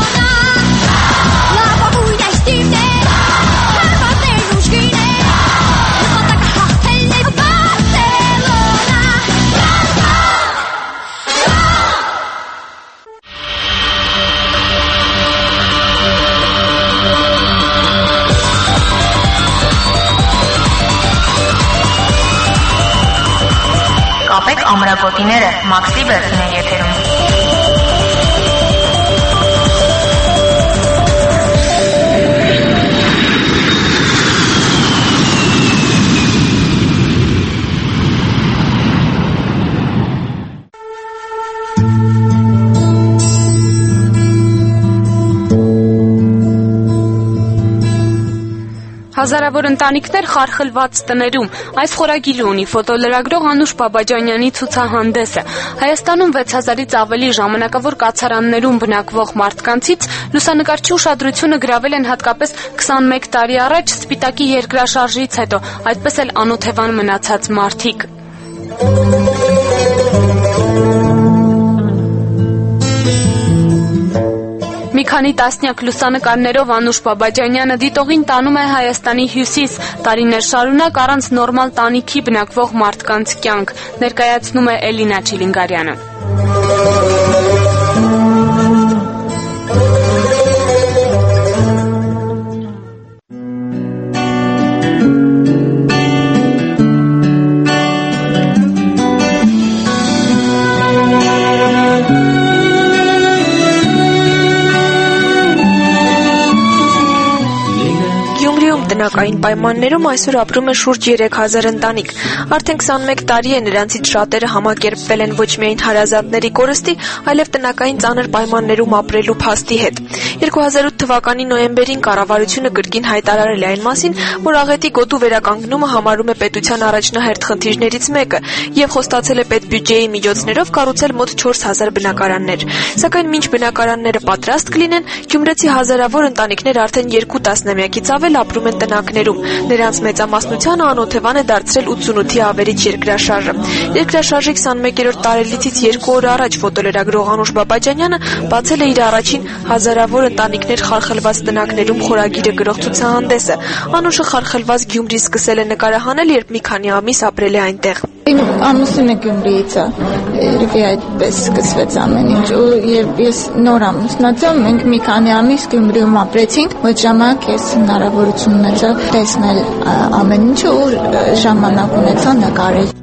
Կապեք ամրագոտիները, Մաքս Լիբերթին է եթերում։ Հազարավոր ընտանիքներ խարխլված տներում։ Այս խորագիրը ունի ֆոտոլրագրող Անուշ Բաբաջանյանի ցուցահանդեսը։ Հայաստանում 6000-ից ավելի ժամանակավոր կացարաններում բնակվող մարդկանցից լուսանկարչի ուշադրությունը գրավել են հատկապես 21 տարի առաջ Սպիտակի երկրաշարժից հետո, այդպես էլ անօթևան մնացած մարդիկ։ Մի քանի տասնյակ լուսանկարներով Անուշ Բաբաջանյանը դիտողին տանում է Հայաստանի հյուսիս, տարիներ շարունակ առանց նորմալ տանիքի բնակվող մարդկանց կյանք, ներկայացնում է Էլինա Չիլինգարյանը։ Տնական պայմաններում այսօր ապրում է շուրջ 3000 ընտանիք։ Արդեն 21 տարի է նրանցից շատերը համակերպվել են ոչ միայն հարազատների կորստի, այլև տնական ծանր պայմաններում ապրելու փաստի հետ։ 2008 թվականի նոյեմբերին կառավարությունը կրկին հայտարարել է այն մասին, որ աղետի գոտու վերականգնումը համարում է պետության առաջնահերթ խնդիրներից մեկը եւ խոստացել է պետբյուջեի միջոցներով կառուցել մոտ 4000 բնակարաններ։ Սակայն մինչ բնակարանները պատրաստ կլինեն, գյումրեցի հազարավոր ընտանիքներ արդեն 2 տասնամյակից ավել ապրում են տնակներում։ Նրանց մեծամասնությանը անօթևան է դարձրել 88-ի ավերիչ երկրաշարժը։ Երկրաշարժի 21-րդ տարելիցից 2 օր առաջ ֆոտոլրագրող Անուշ Բաբաջանյանը բացել է իր առաջին հազարավոր ընտանիքներ խարխլված տնակներում խորագիրը գրող ցուցահանդեսը։ Անուշը խարխլված Գյումրի սկսել է նկարահանել, երբ մի քանի ամիս ապրել է այնտեղ։ Իմ ամուսինը Գյումրիից է, երևի այդպես սկսվեց ամեն ինչ, ու երբ ես նոր ամուսնացա, մենք մի քանի ամիս Գյումրիում ապրեցինք, այդ ժամանակ ես հնարավորություն ունեցա տեսնել ամեն ինչը ու ժամանակ ունեցա նկարել։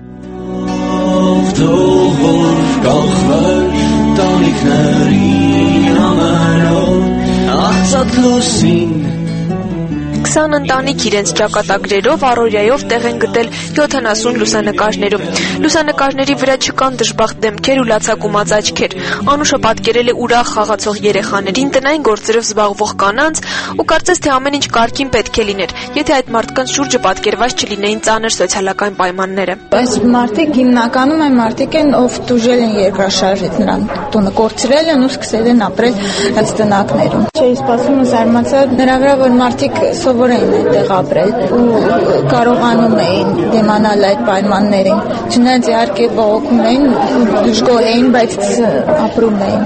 Քսան ընտանիք իրենց ճակատագրերով առօրյայով տեղ են գտել 70 լուսանկարներում։ Լուսանկարների վրա չկան դժբախտ դեմքեր ու լացակումած աչքեր։ Անուշը պատկերել է ուրախ խաղացող երեխաներին, տնային գործերով զբաղվող կանանց ու կարծես թե ամեն ինչ կարգին պետք է լիներ, եթե այդ մարդկանց շուրջը պատկերված չլինեին ծանր սոցիալական պայմանները։ Այս մարդիկ հիմնականում այն մարդիկ են, ով տուժել են երկրաշարժից, նրանք տունը կորցրել են ու սկսել են ապրել այս տնակներում։ Չէի սպասում ու զարմացա նրա վրա, որ մարդիկ սովոր էին այդտեղ ապրել ու կարողանում էին դիմանալ այդ պայմաններին։ Չնայած իհարկե բողոքում էին, դժգոհ էին, բայց ապրում էին։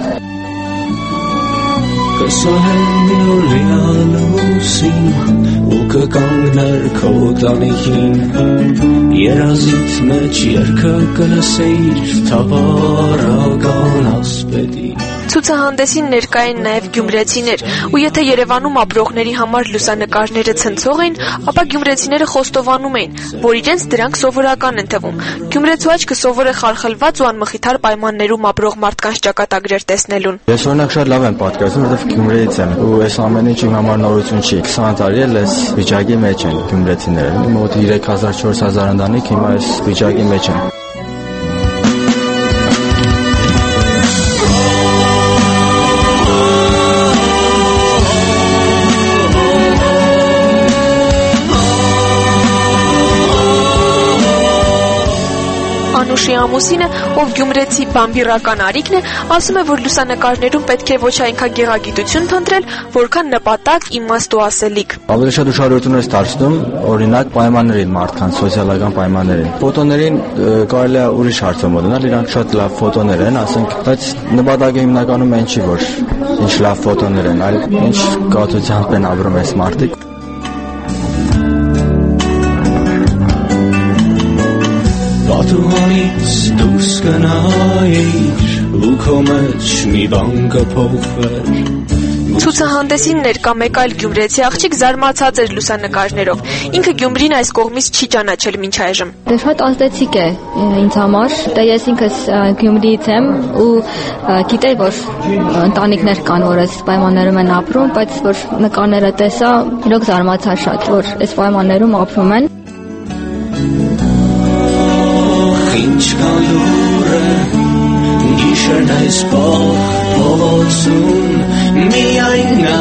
ու կկանգներ քո տանիքին երազիդ մեջ երգը կլսեիր թավառական ասպետի Ցուցահանդեսին ներկա են նաև գյումրեցիներ, ու եթե Երևանում ապրողների համար լուսանկարները ցնցող էին, ապա գյումրեցիները խոստովանում էին, որ իրենց դրանք սովորական են թվում։ Գյումրեցու աչքը սովոր է խալխլված ու անմխիթար պայմաններում ապրող մարդկանց ճակատագրեր տեսնելուն։ Ես օրինակ շատ լավ եմ պատկերացնում, որովհետև գյումրեից եմ, ու այս ամեն ինչ իմ համար նորություն չի։ 20 տարի էլ այս վիճակի մեջ են գյումրեցիները։ Մոտ 3000-4000 ընտանիք հիմա այս վիճակի մեջ են։ Անուշի ամուսինը, ով գյումրեցի բամբիրական Արիկն է, ասում է, որ լուսանկարներում պետք է ոչ այնքան գեղագիտություն փնտրել, որքան նպատակ, իմաստ ու ասելիք։ Ավելի շատ ուշադրություն ես դարձնում օրինակ պայմաններին, մարդկանց սոցիալական պայմաններին։ Ֆոտոներին կարելի է ուրիշ հարցում մոտենալ, իրանք շատ լավ ֆոտոներ են, ասենք, բայց նպատակը հիմնականում այն չի, որ ինչ լավ ֆոտոներ են, այլ ինչ կաթությամբ են ապրում այս մարդիկ։ Պատուհանից դուրս կնայիր ու քո մեջ մի բան կփոխվեր։ Ցուցահանդեսին ներկա մեկ այլ գյումրեցի աղջիկ զարմացած էր լուսանկարներով։ Ինքը Գյումրին այս կողմից չի ճանաչել մինչ այժմ։ Դե շատ ազդեցիկ է ինձ համար։ Դե ես ինքս Գյումրիից եմ ու գիտեի, որ ընտանիքներ կան, որ այս պայմաններում են ապրում, բայց որ նկարները տեսա, իրոք զարմացա շատ, որ այս պայմաններում ապրում են։ Ինչ կալուր է գիշերն այս փողոցում միայն նա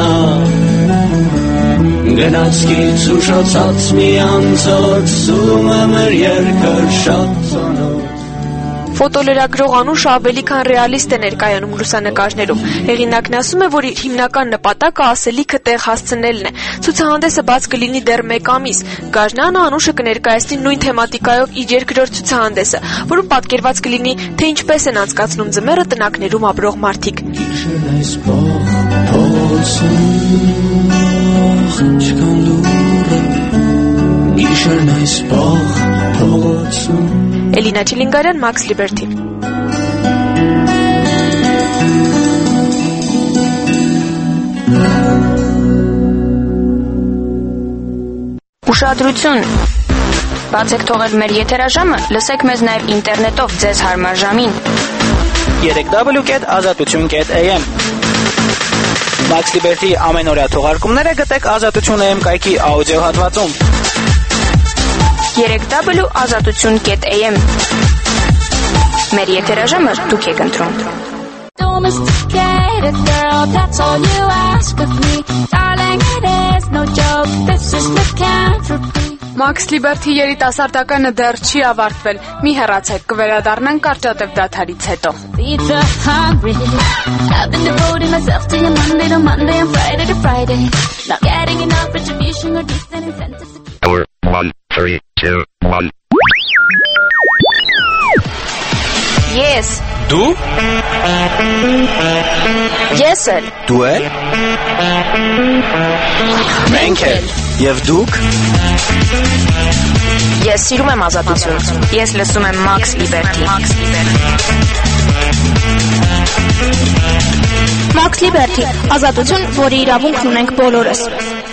գնացքից ուշացած մի անցորդ սում է մեր երկը շատ ծանոթ Ֆոտոլրագրող Անուշը ավելի քան ռեալիստ է ներկայանում լուսանկարներում։ Հեղինակն ասում է, որ իր հիմնական նպատակը ասելիքը տեղ հասցնելն է։ Ցուցահանդեսը բաց կլինի դեռ 1 ամիս։ Գարնանը Անուշը կներկայացնի նույն թեմատիկայով իր երկրորդ ցուցահանդեսը, որում պատկերված կլինի, թե ինչպես են անցկացնում ձմեռը տնակներում ապրող մարդիկ։ Էլինա Չիլինգարյան, Max Liberty։ Ուշադրություն։ Բաց եք թողել մեր եթերաժամը, լսեք մեզ նաև ինտերնետով ձեզ հարմար ժամին։ 3w.azatutun.am Max Liberty ամենօրյա թողարկումները գտեք Ազատություն.am կայքի աուդիո հատվածում։ 3w.azatutun.am Մեր եթերաժամը դուք եք ընտրում։ Domesticated girl, that's all you ask of me. Darling, it is no joke, this is lycanthropy. Max Liberty երիտասարդականը դեռ չի ավարտվել։ Մի հեռացեք, կվերադառնանք կարճատև դադարից հետո։ Feed the hungry. I've been devoting myself to you Monday to Monday and Friday to Friday. Not getting enough retribution or decent incentives. Hour 1, 3, 2, 1. Yes. Դու? Ես էլ։ Դու էլ։ Մենք էլ։ Եվ դուք։ Ես սիրում եմ ազատություն։ Ես լսում եմ Max Liberty։ Max Liberty, ազատություն, որի իրավունքն ունենք բոլորս։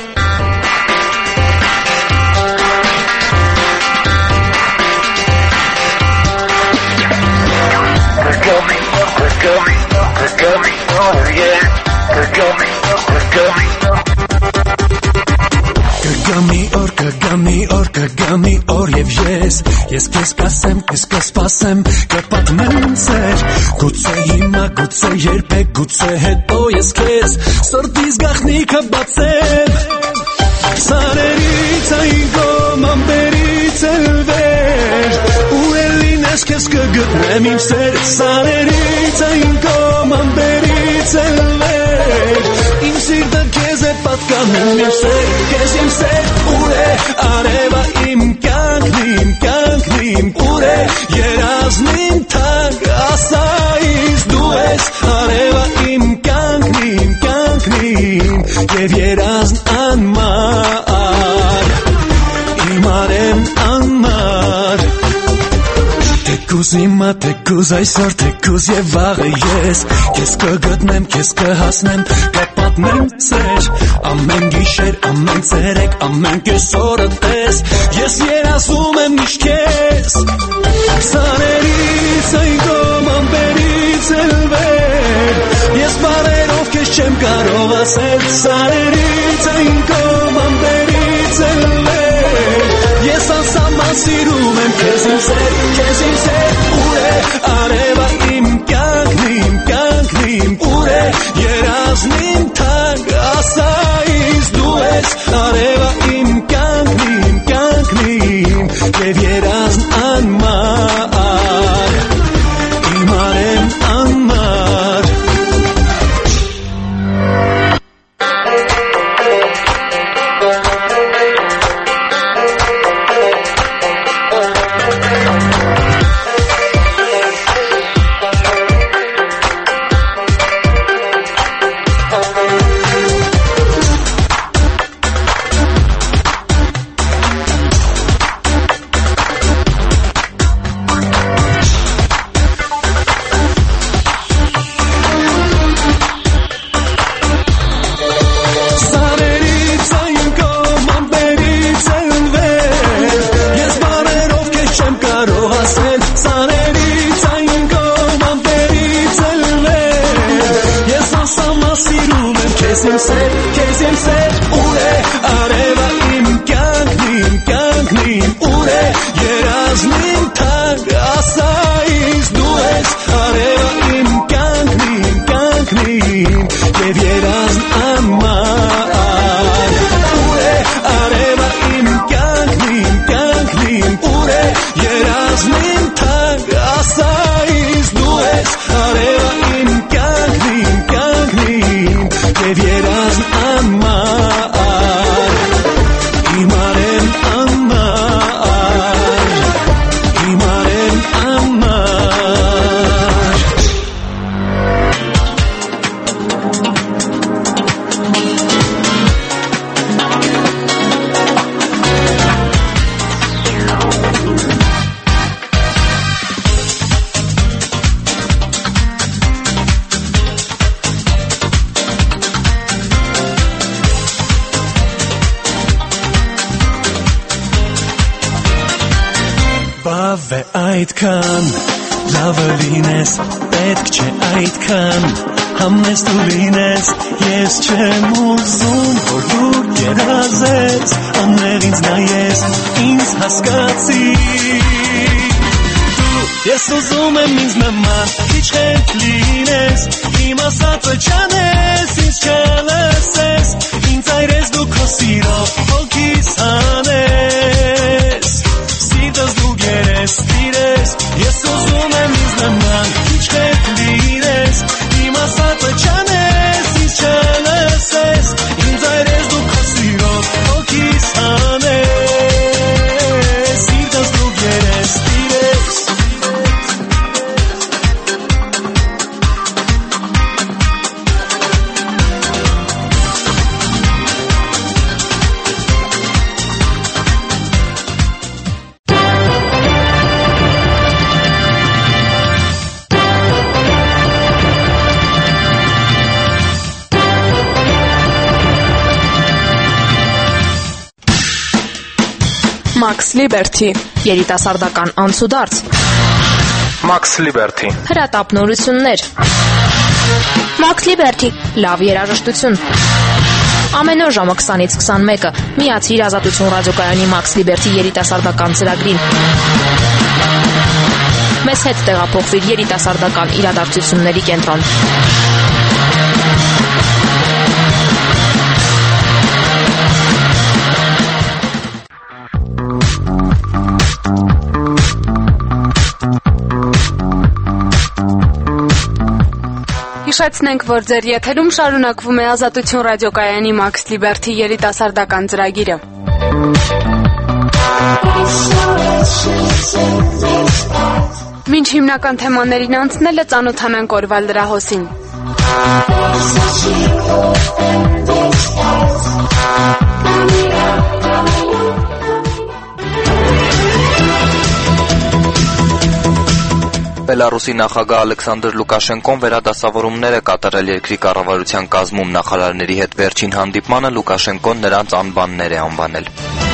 Կգամի օր եւ ես քեզ կսպասեմ կպատմեմ ծեր գուցե հիմա գուցե երբեք գուցե հետո ես քեզ սրտիս գախնիկը բացեմ սարերից այն կողմ ամպերից էլ վեր ու էլինես քեզ կգտնեմ իմ սեր սարերից այն կողմ ամպերից էլ վեր իմ սիրտը քեզ է պատկանում իմ սեր ուր է արևա իմ կյանքն ուր է երազնին թանկ ասա ինձ դու ես արևա իմ կյանքն եւ երազն անմար իմ արևն անմար Թեկուզ հիմա թեկուզ այսօր թեկուզ եւ վաղը ես քեզ կգտնեմ քեզ կհասնեմ կպատմեմ ծեր ամեն գիշեր ամեն ցերեկ ամեն կեսօրը տես ես երազում եմ միշտ քեզ սարերից այն կողմ ամպերից էլ վեր ես բարերով քեզ չեմ կարող ասել սարերից այն կողմ ամպերից էլ վեր ես անսահման սիրում եմ քեզ իմ սեր ուր է արևա իմ կյանքն ուր է երազնին թանկ ասա ինձ դու ես արևա իմ կյանքն եւ երազն անմար իմ արևն անմար այդքան լավը լինես պետք չէ այդքան համես դու լինես ես չեմ ուզում որ դու երազես ամեղ ինձ նայես ինձ հասկացի ես ուզում եմ ինձ նման քիչ խենթ լինես իմ ասածը չանես ինձ չլսես ինձ այրես դու քո սիրով հոգիս հանես սիրտս դու գերես տիրես ես ուզում եմ ինձ նման քիչ խենթ լինես իմ ասածը չանես ինձ չլսես ինձ այրես դու քո սիրով հոգիս հանես սիրտս դու գերես տիրես Max Liberty, երիտասարդական անցուդարձ, Max Liberty, հրատապնորություններ, Max Liberty, լավ երաժշտություն։ Ամեն օր ժամը 20-ից 21-ը միացիր Ազատություն ռադիոկայանի Max Liberty երիտասարդական ծրագրին։ Մեզ հետ տեղափոխվիր երիտասարդական իրադարձությունների կենտրոն։ Հիշեցնենք, որ ձեր եթերում շարունակվում է Ազատություն ռադիոկայանի Max Liberty երիտասարդական ծրագիրը։ Մինչ հիմնական թեմաներին անցնելը ծանոթանանք օրվա լրահոսին։ Բելարուսի նախագահ Ալեքսանդր Լուկաշենկոն վերադասավորումներ է կատարել երկրի կառավարության կազմում նախարարների հետ վերջին հանդիպմանը Լուկաշենկոն նրանց անվաններ է անվանել։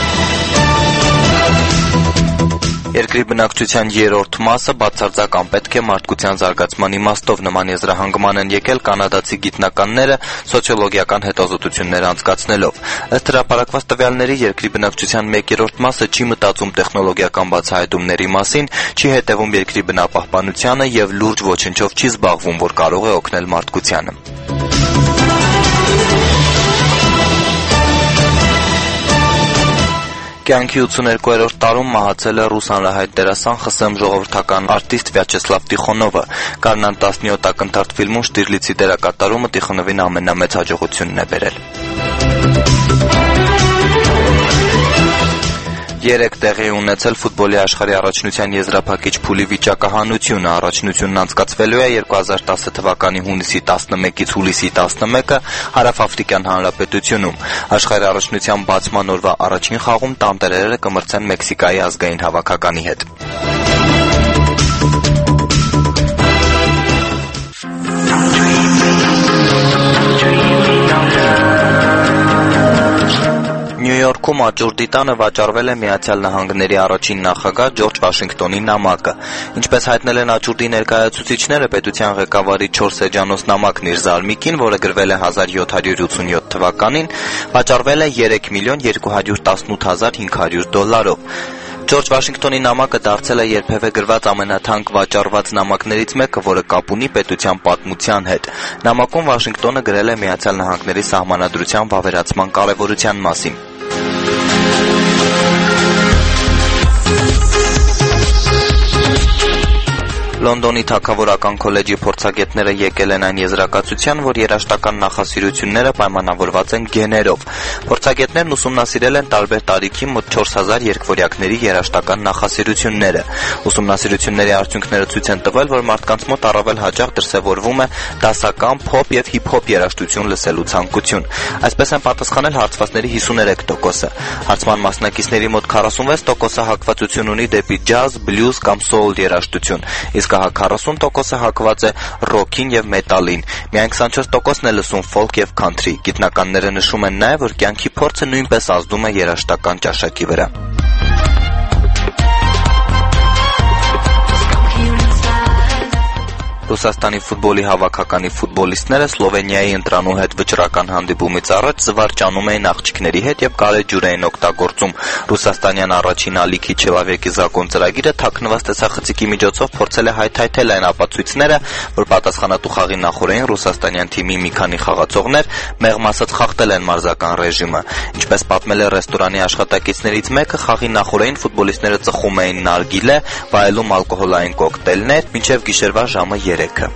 Երկրի բնակչության երրորդ մասը բացարձակ անպետք է մարդկության զարգացման իմաստով նման եզրահանգման են եկել կանադացի գիտնականները սոցիոլոգիական հետազոտություններ անցկացնելով։ Ըստ հրապարակված տվյալների երկրի բնակչության 1/3 մասը չի մտածում տեխնոլոգիական բացահայտումների մասին, չի հետևում երկրի բնապահպանությանը եւ լուրջ ոչնչով չի զբաղվում, որ կարող է օգնել մարդկությանը։ Կյանքի 82-րդ տարում մահացել է ռուս հանրահայտ դերասան ԽՍՀՄ ժողովրդական արտիստ Վյաչեսլավ Տիխոնովը։ Գարնան 17 ակնթարթ ֆիլմում Շտիրլիցի դերակատարումը Տիխոնովին ամենամեծ հաջողությունն է բերել։ 3 տեղի ունեցել ֆուտբոլի աշխարհի առաջնության եզրափակիչ փուլի վիճակահանությունը։ Առաջնությունն անցկացվելու է 2010 թվականի հունիսի 11-ից հուլիսի 11-ը Հարավաֆրիկյան Հանրապետությունում։ Աշխարհի առաջնության բացման օրվա առաջին խաղում տանտերերը կմրցեն Մեքսիկայի ազգային հավաքականի հետ։ Նյու Յորքում աճուրդի տանը վաճառվել է Միացյալ Նահանգների առաջին նախագահ Ջորջ Վաշինգտոնի նամակը։ Ինչպես հայտնել են աճուրդի ներկայացուցիչները, պետության ղեկավարի 4 էջանոց նամակն իր զարմիկին, որը գրվել է 1787 թվականին, վաճառվել է $3,218,500։ Ջորջ Վաշինգտոնի նամակը դարձել է երբևէ գրված ամենաթանկ վաճառված նամակներից մեկը, որը կապ ունի պետության պատմության հետ։ Նամակում Վաշինգտոնը գրել է Միացյալ Նահանգների սահմանադրության վավերացման կարևորության մասին։ Լոնդոնի Թագավորական քոլեջի փորձագետները եկել են այն եզրակացության, որ երաժշտական նախասիրությունները պայմանավորված են գեներով։ Փորձագետներն ուսումնասիրել են տարբեր տարիքի մոտ 4000 երկվորյակների երաժշտական նախասիրությունները։ Ուսումնասիրությունների արդյունքները ցույց են տվել, որ մարդկանց մոտ առավել հաճախ դրսևորվում է դասական փոփ եւ հիփ-հոփ երաժշտություն լսելու ցանկություն։ Այսպես են պատասխանել հարցվածների 53%-ը։ Հարցման մասնակիցների մոտ 46%-ը հակվածություն ունի դեպի ջազ, բլյուզ կամ սոուլ երաժշտություն, իսկ 40%-ը հակված է ռոքին եւ մետալին։ Միայն 24%-ն է լսում ֆոլք եւ քանթրի։ Գիտնականները նշում են նաեւ, որ կյանքի փորձը նույնպես ազդում է երաժշտական ճաշակի վրա։ Ռուսաստանի ֆուտբոլի հավաքականի ֆուտբոլիստները Սլովենիայի ընտրանու հետ վճռական հանդիպումից առաջ զվարճանում էին աղջիկների հետ եւ գարեջուր էին օգտագործում։ Ռուսաստանյան առաջին ալիքի Չելավեկի Զակոն ծրագիրը թաքնված տեսախցիկի միջոցով փորձել է հայթայթել այն ապացույցները, որ պատասխանատու խաղի նախօրեին ռուսաստանյան թիմի մի քանի խաղացողներ մեղմ ասած խախտել են մարզական ռեժիմը։ Ինչպես պատմել է ռեստորանի աշխատակիցներից մեկը, խաղի նախօրեին ֆուտբոլիստները ծխում էին նարգիլե, վայելում ալկոհոլային կոկտեյլներ, մինչև գիշերվա ժամը 3-ը։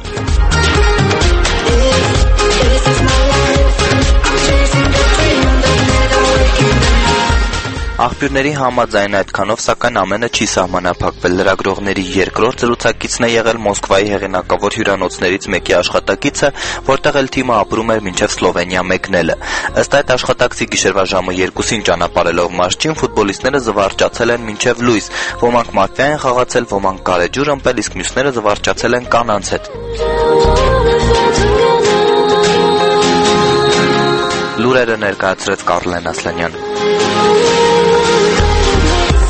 Աղբյուրների համաձայն այդքանով, սակայն ամենը չի սահմանափակվել։ Լրագրողների երկրորդ զրուցակիցն է եղել Մոսկվայի հեղինակավոր հյուրանոցներից մեկի աշխատակիցը, որտեղ էլ թիմը ապրում էր մինչև Սլովենիա մեկնելը։ Ըստ այդ աշխատակցի գիշերվա ժամը 2-ին ճանապարհելով մաշճին, ֆուտբոլիստները զվարճացել են մինչև լույս։ Ոմանք մաֆիա են խաղացել, ոմանք գարեջուր ըմպել, իսկ մյուսները զվարճացել են կանանց հետ։ Լուրերը ներկայացրեց Կարլեն Ասլանյանը։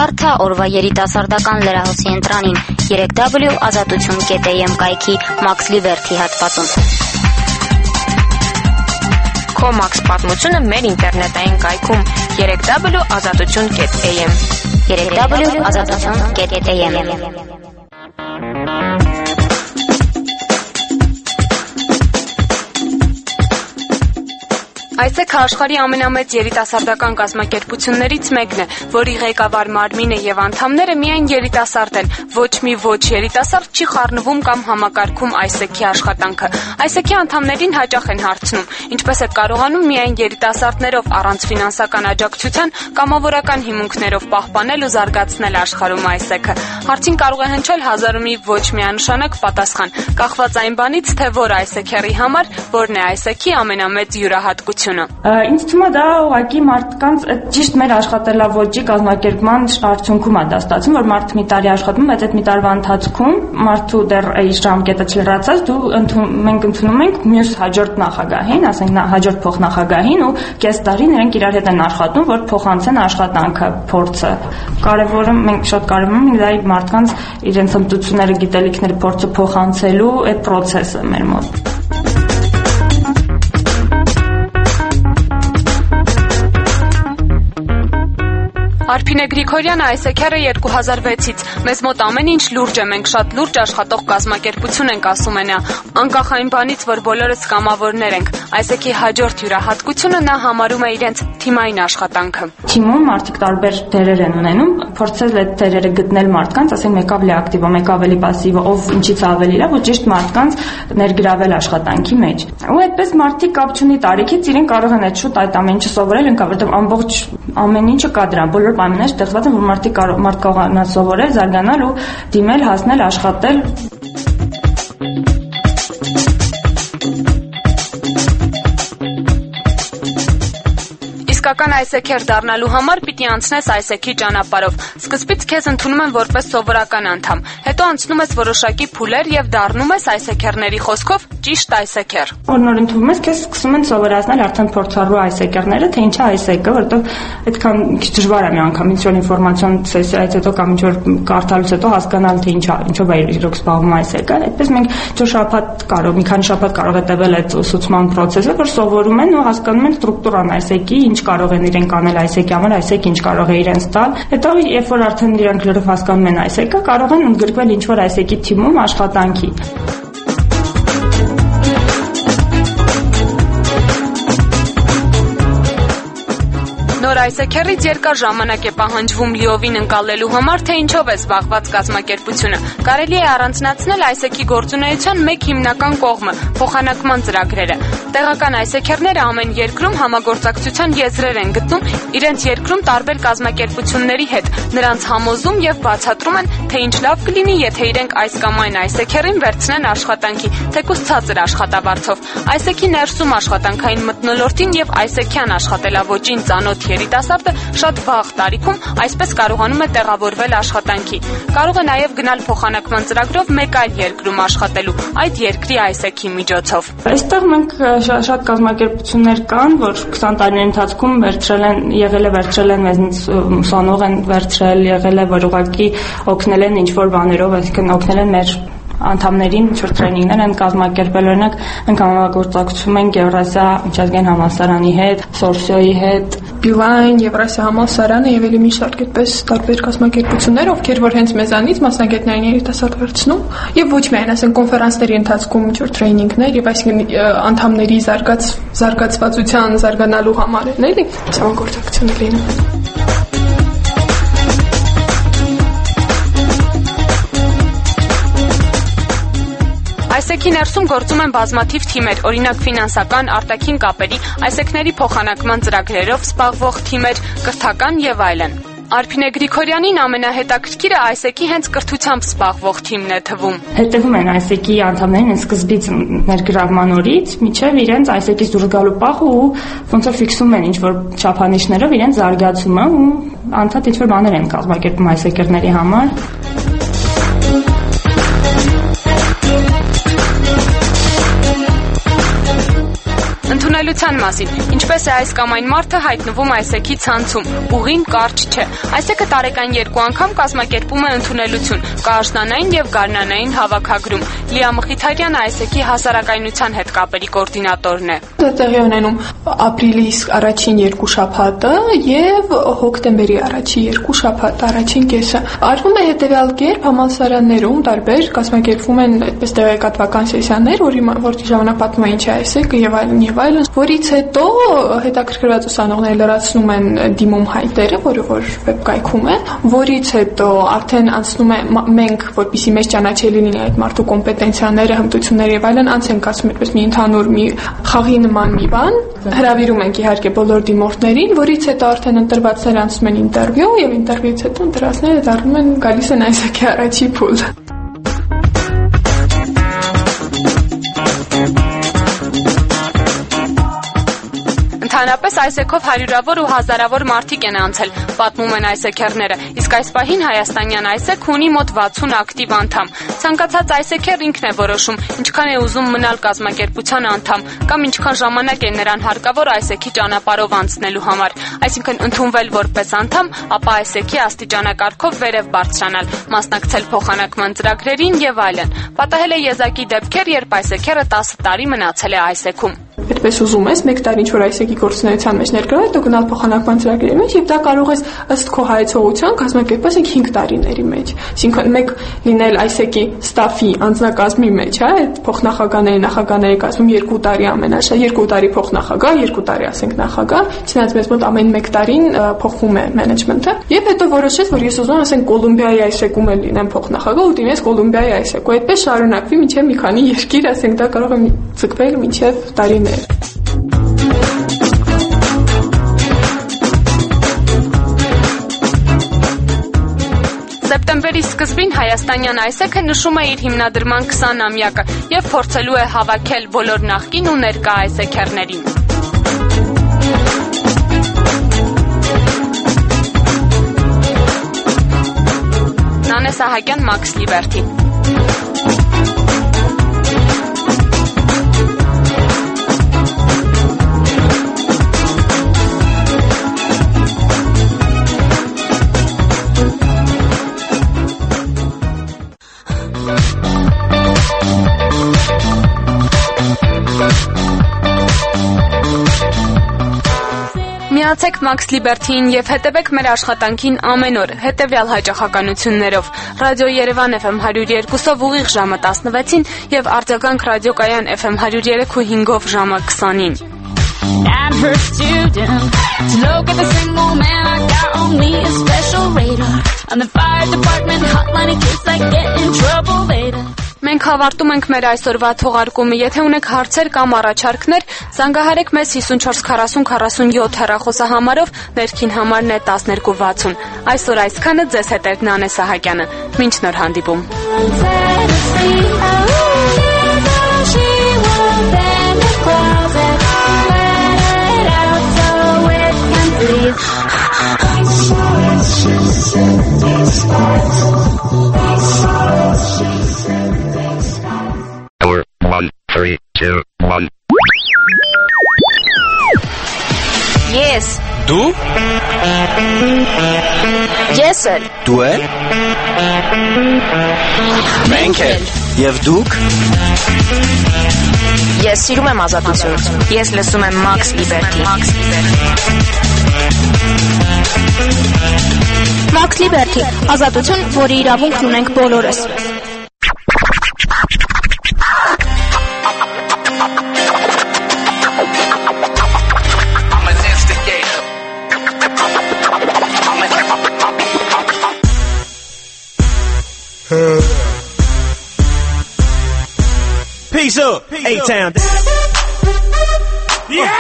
Բարթա օրվա երիտասարդական լրահոսի ընտրանին 3w.azatutun.am կայքի Max Liberty հատվածում։ Քո Max պատմությունը մեր ինտերնետային կայքում 3w.azatutun.am 3w.azatutun.am Այսեքը աշխարհի ամենամեծ երիտասարդական կազմակերպություններից մեկն է, որի ղեկավար մարմինը եւ անդամները միայն երիտասարդ են։ Ոչ մի ոչ երիտասարդ չի խառնվում կամ համակարգում այսեքի աշխատանքը։ Այսեքի անդամներին հաճախ են հարցնում, ինչպես է կարողանում միայն երիտասարդներով առանց ֆինանսական աջակցության կամավորական հիմունքներով պահպանել ու զարգացնել աշխարհում այսեքը։ Հարցին կարող է հնչել հազարումի ոչ միանշանակ պատասխան, կախված այն բանից, թե որ այսեքերի համար որն է այսեքի ամենամեծ յուրահատկությունը։ Ինձ թվում է դա ուղղակի մարդկանց ճիշտ մեր աշխատելավոճի կազմակերպման արդյունքում է դա ստացվում, որ մարդը մի տարի աշխատում, բայց այդ մի տարվա ընթացքում մարդու դեռ իր ժամկետը չլրացած մենք ընդունում ենք մյուս հաջորդ նախագահին, ասենք հաջորդ փոխնախագահին ու կես տարին իրենք իրար հետ են աշխատում, որ փոխանցեն աշխատանքը, փորձը։ Կարևորը մենք շատ կարևորում ենք դա մարդկանց իրենց հմտությունները, գիտելիքները, փորձը փոխանցելու այդ process-ը մեր մոտ։ Արփինե Գրիգորյանը այսեքերը 2006-ից մեզ մոտ ամեն ինչ լուրջ է, մենք շատ լուրջ աշխատող կազմակերպություն ենք, ասում է նա։ Անկախ այն բանից, որ բոլորս կամավորներ ենք, այսեքի հաջորդ յուրահատկությունը նա համարում է իրենց թիմային աշխատանքը։ Թիմում մարդիկ տարբեր դերեր են ունենում, փորձել այդ դերերը գտնել մարդկանց, ասենք մեկը ավելի ակտիվ է, մեկը ավելի պասիվ է, ով ինչից ավելի լավ ու ճիշտ մարդկանց ներգրավել աշխատանքի մեջ։ Ու այդպես մարդիկ կապ չունի տարիքից, իրենք կարող են այդ շուտ այդ ամեն ինչը սովորել, որովհետև ամբողջ ամեն ինչը կա դրան, բոլոր պայմաններ ստեղծված են, որ մարդիկ կարողանան սովորել, զարգանալ ու դիմել, հասնել, աշխատել։ Իսկական այսեքեր դառնալու համար պիտի անցնես այսեքի ճանապարհով։ Սկզբից քեզ ընդունում են որպես սովորական անդամ, հետո անցնում ես որոշակի փուլեր եւ դառնում ես այսեքերների խոսքով ճիշտ այսեքեր։ Նոր ընդունում ես, քեզ սկսում են սովորացնել արդեն փորձառու այսեքերները, թե ինչ է այսեկը, որովհետեւ այդքան քիչ դժվար է մի անգամ ինչ-որ ինֆորմացիոն սեսիայից հետո կամ ինչ-որ կարդալուց հետո հասկանալ, թե ինչով է իրոք զբաղվում այսեկը։ Այդպես մենք մի քանի շաբաթ կարող է տևել այդ ուսուցման process-ը, որ սովորում են ու հասկանում են ստրուկտուրան այսեկի, ինչ կարող են իրենք անել այսեկի համար, այսեք ինչ կարող է իրենց տալ։ Հետո երբ որ արդեն իրենք լրիվ հասկանում են այսեկը, կարող են ընդգրկվել ինչ-որ այսեկի թիմում աշխատանքի։ Նոր այսեքերից երկար ժամանակ է պահանջվում լիովին ընկալելու համար, թե ինչով է զբաղված կազմակերպությունը։ Կարելի է առանձնացնել այսեքի գործունեության մեկ հիմնական կողմը՝ փոխանակման ծրագրերը։ Տեղական այսեքերները ամեն երկրում համագործակցության եզրեր են գտնում իրենց երկրում տարբեր կազմակերպությունների հետ, նրանց համոզում եւ բացատրում են, թե ինչ լավ կլինի, եթե իրենք այս կամ այն այսեքերին վերցնեն աշխատանքի, թեկուզ ցածր աշխատավարձով։ Այսեքի ներսում աշխատանքային մթնոլորտին եւ այսեքյան աշխատելավոճին ծանոթ երիտասարդը շատ վաղ տարիքում այսպես կարողանում է տեղավորվել աշխատանքի։ Կարող է նաև գնալ փոխանակման ծրագրով մեկ այլ երկրում աշխատելու, այդ երկրի այսեքի միջոցով։ Այստեղ մենք շատ կազմակերպություններ կան, որ 20 տարիների ընթացքում եղել է վերցրել են մեզնից ուսանող են վերցրել, եղել է որ ուղղակի օգնել են ինչ-որ բաներով, այսինքն օգնել են մեր անդամներին ինչ-որ տրեյնինգներ են կազմակերպել, օրինակ մենք համագործակցում ենք Եվրասիա միջազգային համալսարանի հետ, Սորսիոյի հետ, Բիլայն, Եվրասիա համալսարանը եւ ելի մի շարք այդպես տարբեր կազմակերպություններ, ովքեր որ հենց մեզանից մասնագետներին երիտասարդ վերցնում եւ ոչ միայն ասենք կոնֆերանսների ընթացքում ինչ-որ տրեյնինգներ եւ այսինքն անդամների զարգացվածության զարգանալու համար են, էլի համագործակցություններ լինում։ Այսեքի ներսում գործում են բազմաթիվ թիմեր, օրինակ ֆինանսական, արտաքին կապերի, այսեքների փոխանակման ծրագրերով զբաղվող թիմեր, կրթական եւ այլն։ Արփինե Գրիգորյանին ամենահետաքրքիրը այսեքի հենց կրթությամբ զբաղվող թիմն է թվում։ Հետևում են այսեքի անդամներին սկզբից ներգրավման օրից մինչև իրենց այսեկից դուրս գալու պահը ու ոնց որ ֆիքսում են ինչ որ չափանիշներով իրենց զարգացումը ու անդադ ինչ որ բաներ են կազմակերպում այսեկերների համար։ Ընդունելության մասին։ Ինչպես է այս կամ այն մարդը հայտնվում այսեքի ցանցում։ Ուղին կարճ չէ։ Այսեքը տարեկան 2 անգամ կազմակերպում է ընդունելություն, կաշնանային եւ գարնանային հավաքագրում։ Լիա Մխիթարյանը այսեքի հասարակայնության հետ կապերի կոորդինատորն է։ Տեղի ունենում ապրիլի առաջին 2 շաբաթը եւ հոկտեմբերի առաջին 2 շաբաթ, առաջին կեսը։ Արվում է հետեւյալ կերպ, համալսարաններում տարբեր կազմակերպվում են այդպես տեղեկատվական սեսիաներ, որի ժամանակ պատմում են ինչ է այսեկը եւ այլն, որից հետո հետաքրքրված ուսանողները լրացնում են դիմում հայտերը, որը որ վեբկայքում է, որից հետո արդեն անցնում է մենք, որպեսզի մեզ ճանաչելի լինի այդ մարդու կոմպետենցիաները, հմտությունները եւ այլն, անց ենք ասում այդպես մի ընդհանուր մի խաղի նման մի բան, հրավիրում ենք իհարկե բոլոր դիմորդներին, որից հետո արդեն ընտրվածները անցնում են ինտերվյու եւ ինտերվյուից հետո ընտրածները դառնում են գալիս են այսեքի առաջի փուլ։ Ընդհանրապես այսեքով հարյուրավոր ու հազարավոր մարդիկ են անցել, պատմում են այսեքերները, իսկ այս պահին հայաստանյան այսեք ունի մոտ 60 ակտիվ անդամ։ Ցանկացած այսեքեր ինքն է որոշում, ինչքան է ուզում մնալ կազմակերպության անդամ, կամ ինչքան ժամանակ է նրան հարկավոր այսեքի ճանապարհով անցնելու համար։ Այսինքն ընդունվել որպես անդամ, ապա այսեքի աստիճանակարգով վերև բարձրանալ, մասնակցել փոխանակման ծրագրերին եւ այլն։ Պատահել է եզակի դեպքեր, երբ այսեքերը 10 տարի մնացել է այսեքում։ Այդպես ուզում ես 1 տարի ինչ-որ այսեկի գործունեության մեջ ներգրավել, դու գնալ փոխանակման ծրագրերի մեջ եւ դա կարող ես ըստ քո հայեցողության կազմակերպել 5 տարիների մեջ։ Այսինքն մեկ լինել այսեկի ստաֆի անձնակազմի մեջ, հա, այդ նախագահների կազմում 2 տարի ամենաշա, 2 տարի փոխնախագահ, 2 տարի ասենք նախագահ, չնայած մեզ մոտ ամեն 1 տարին փոխվում է մենեջմենթը, եւ հետո որոշես, որ ես ուզում եմ ասենք Կոլումբիայի այսեկում էլ լինեմ փոխնախագահ ու դիմես Կոլումբիայի այսեկու։ Այդպես շարունակվի մինչեւ մի քանի երկիր, ասենք դա կարող է ցկվել մինչեւ տարիներ։ Սեպտեմբերի սկզբին հայաստանյան այսեքը նշում է իր հիմնադրման 20-ամյակը եւ փորձելու է հավաքել բոլոր նախկին ու ներկա այսեքերներին։ Նանե Սահակյան, Մաքս Լիբերթի։ Միացեք Մաքս Լիբերթիին եւ հետևեք մեր աշխատանքին ամեն օր, հետեւյալ հաճախականություններով. Ռադիո Երևան FM 102-ով ուղիղ ժամը 16-ին եւ արձագանք ռադիոկայան FM 103.5-ով ժամը 20-ին։ I'm her student. To look at the single man, I got on me a special radar. On the fire department hotline in case I get in trouble later. Մենք հավարտում ենք մեր այսօրվա թողարկումը։ Եթե ունեք հարցեր կամ առաջարկներ, զանգահարեք մեզ 54 40 47 հեռախոսահամարով, ներքին համարն է 1260։ Այսօր այսքանը, ձեզ հետ էր Նանե Սահակյանը։ Մինչ նոր հանդիպում։ Four, 1, 3, 2, 1. Yes. Դու? Ես էլ։ Դու էլ? Մենք էլ։ Եվ դուք? Ես սիրում եմ ազատություն։ Ես լսում եմ Մաքս Լիբերթի։ Մաքս Լիբերթի, ազատություն, որի իրավունքն ունենք բոլորս։ Peace up, A-Town. Yeah.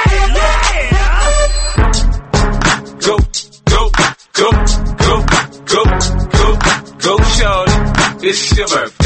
Go, shorty. It's your birthday.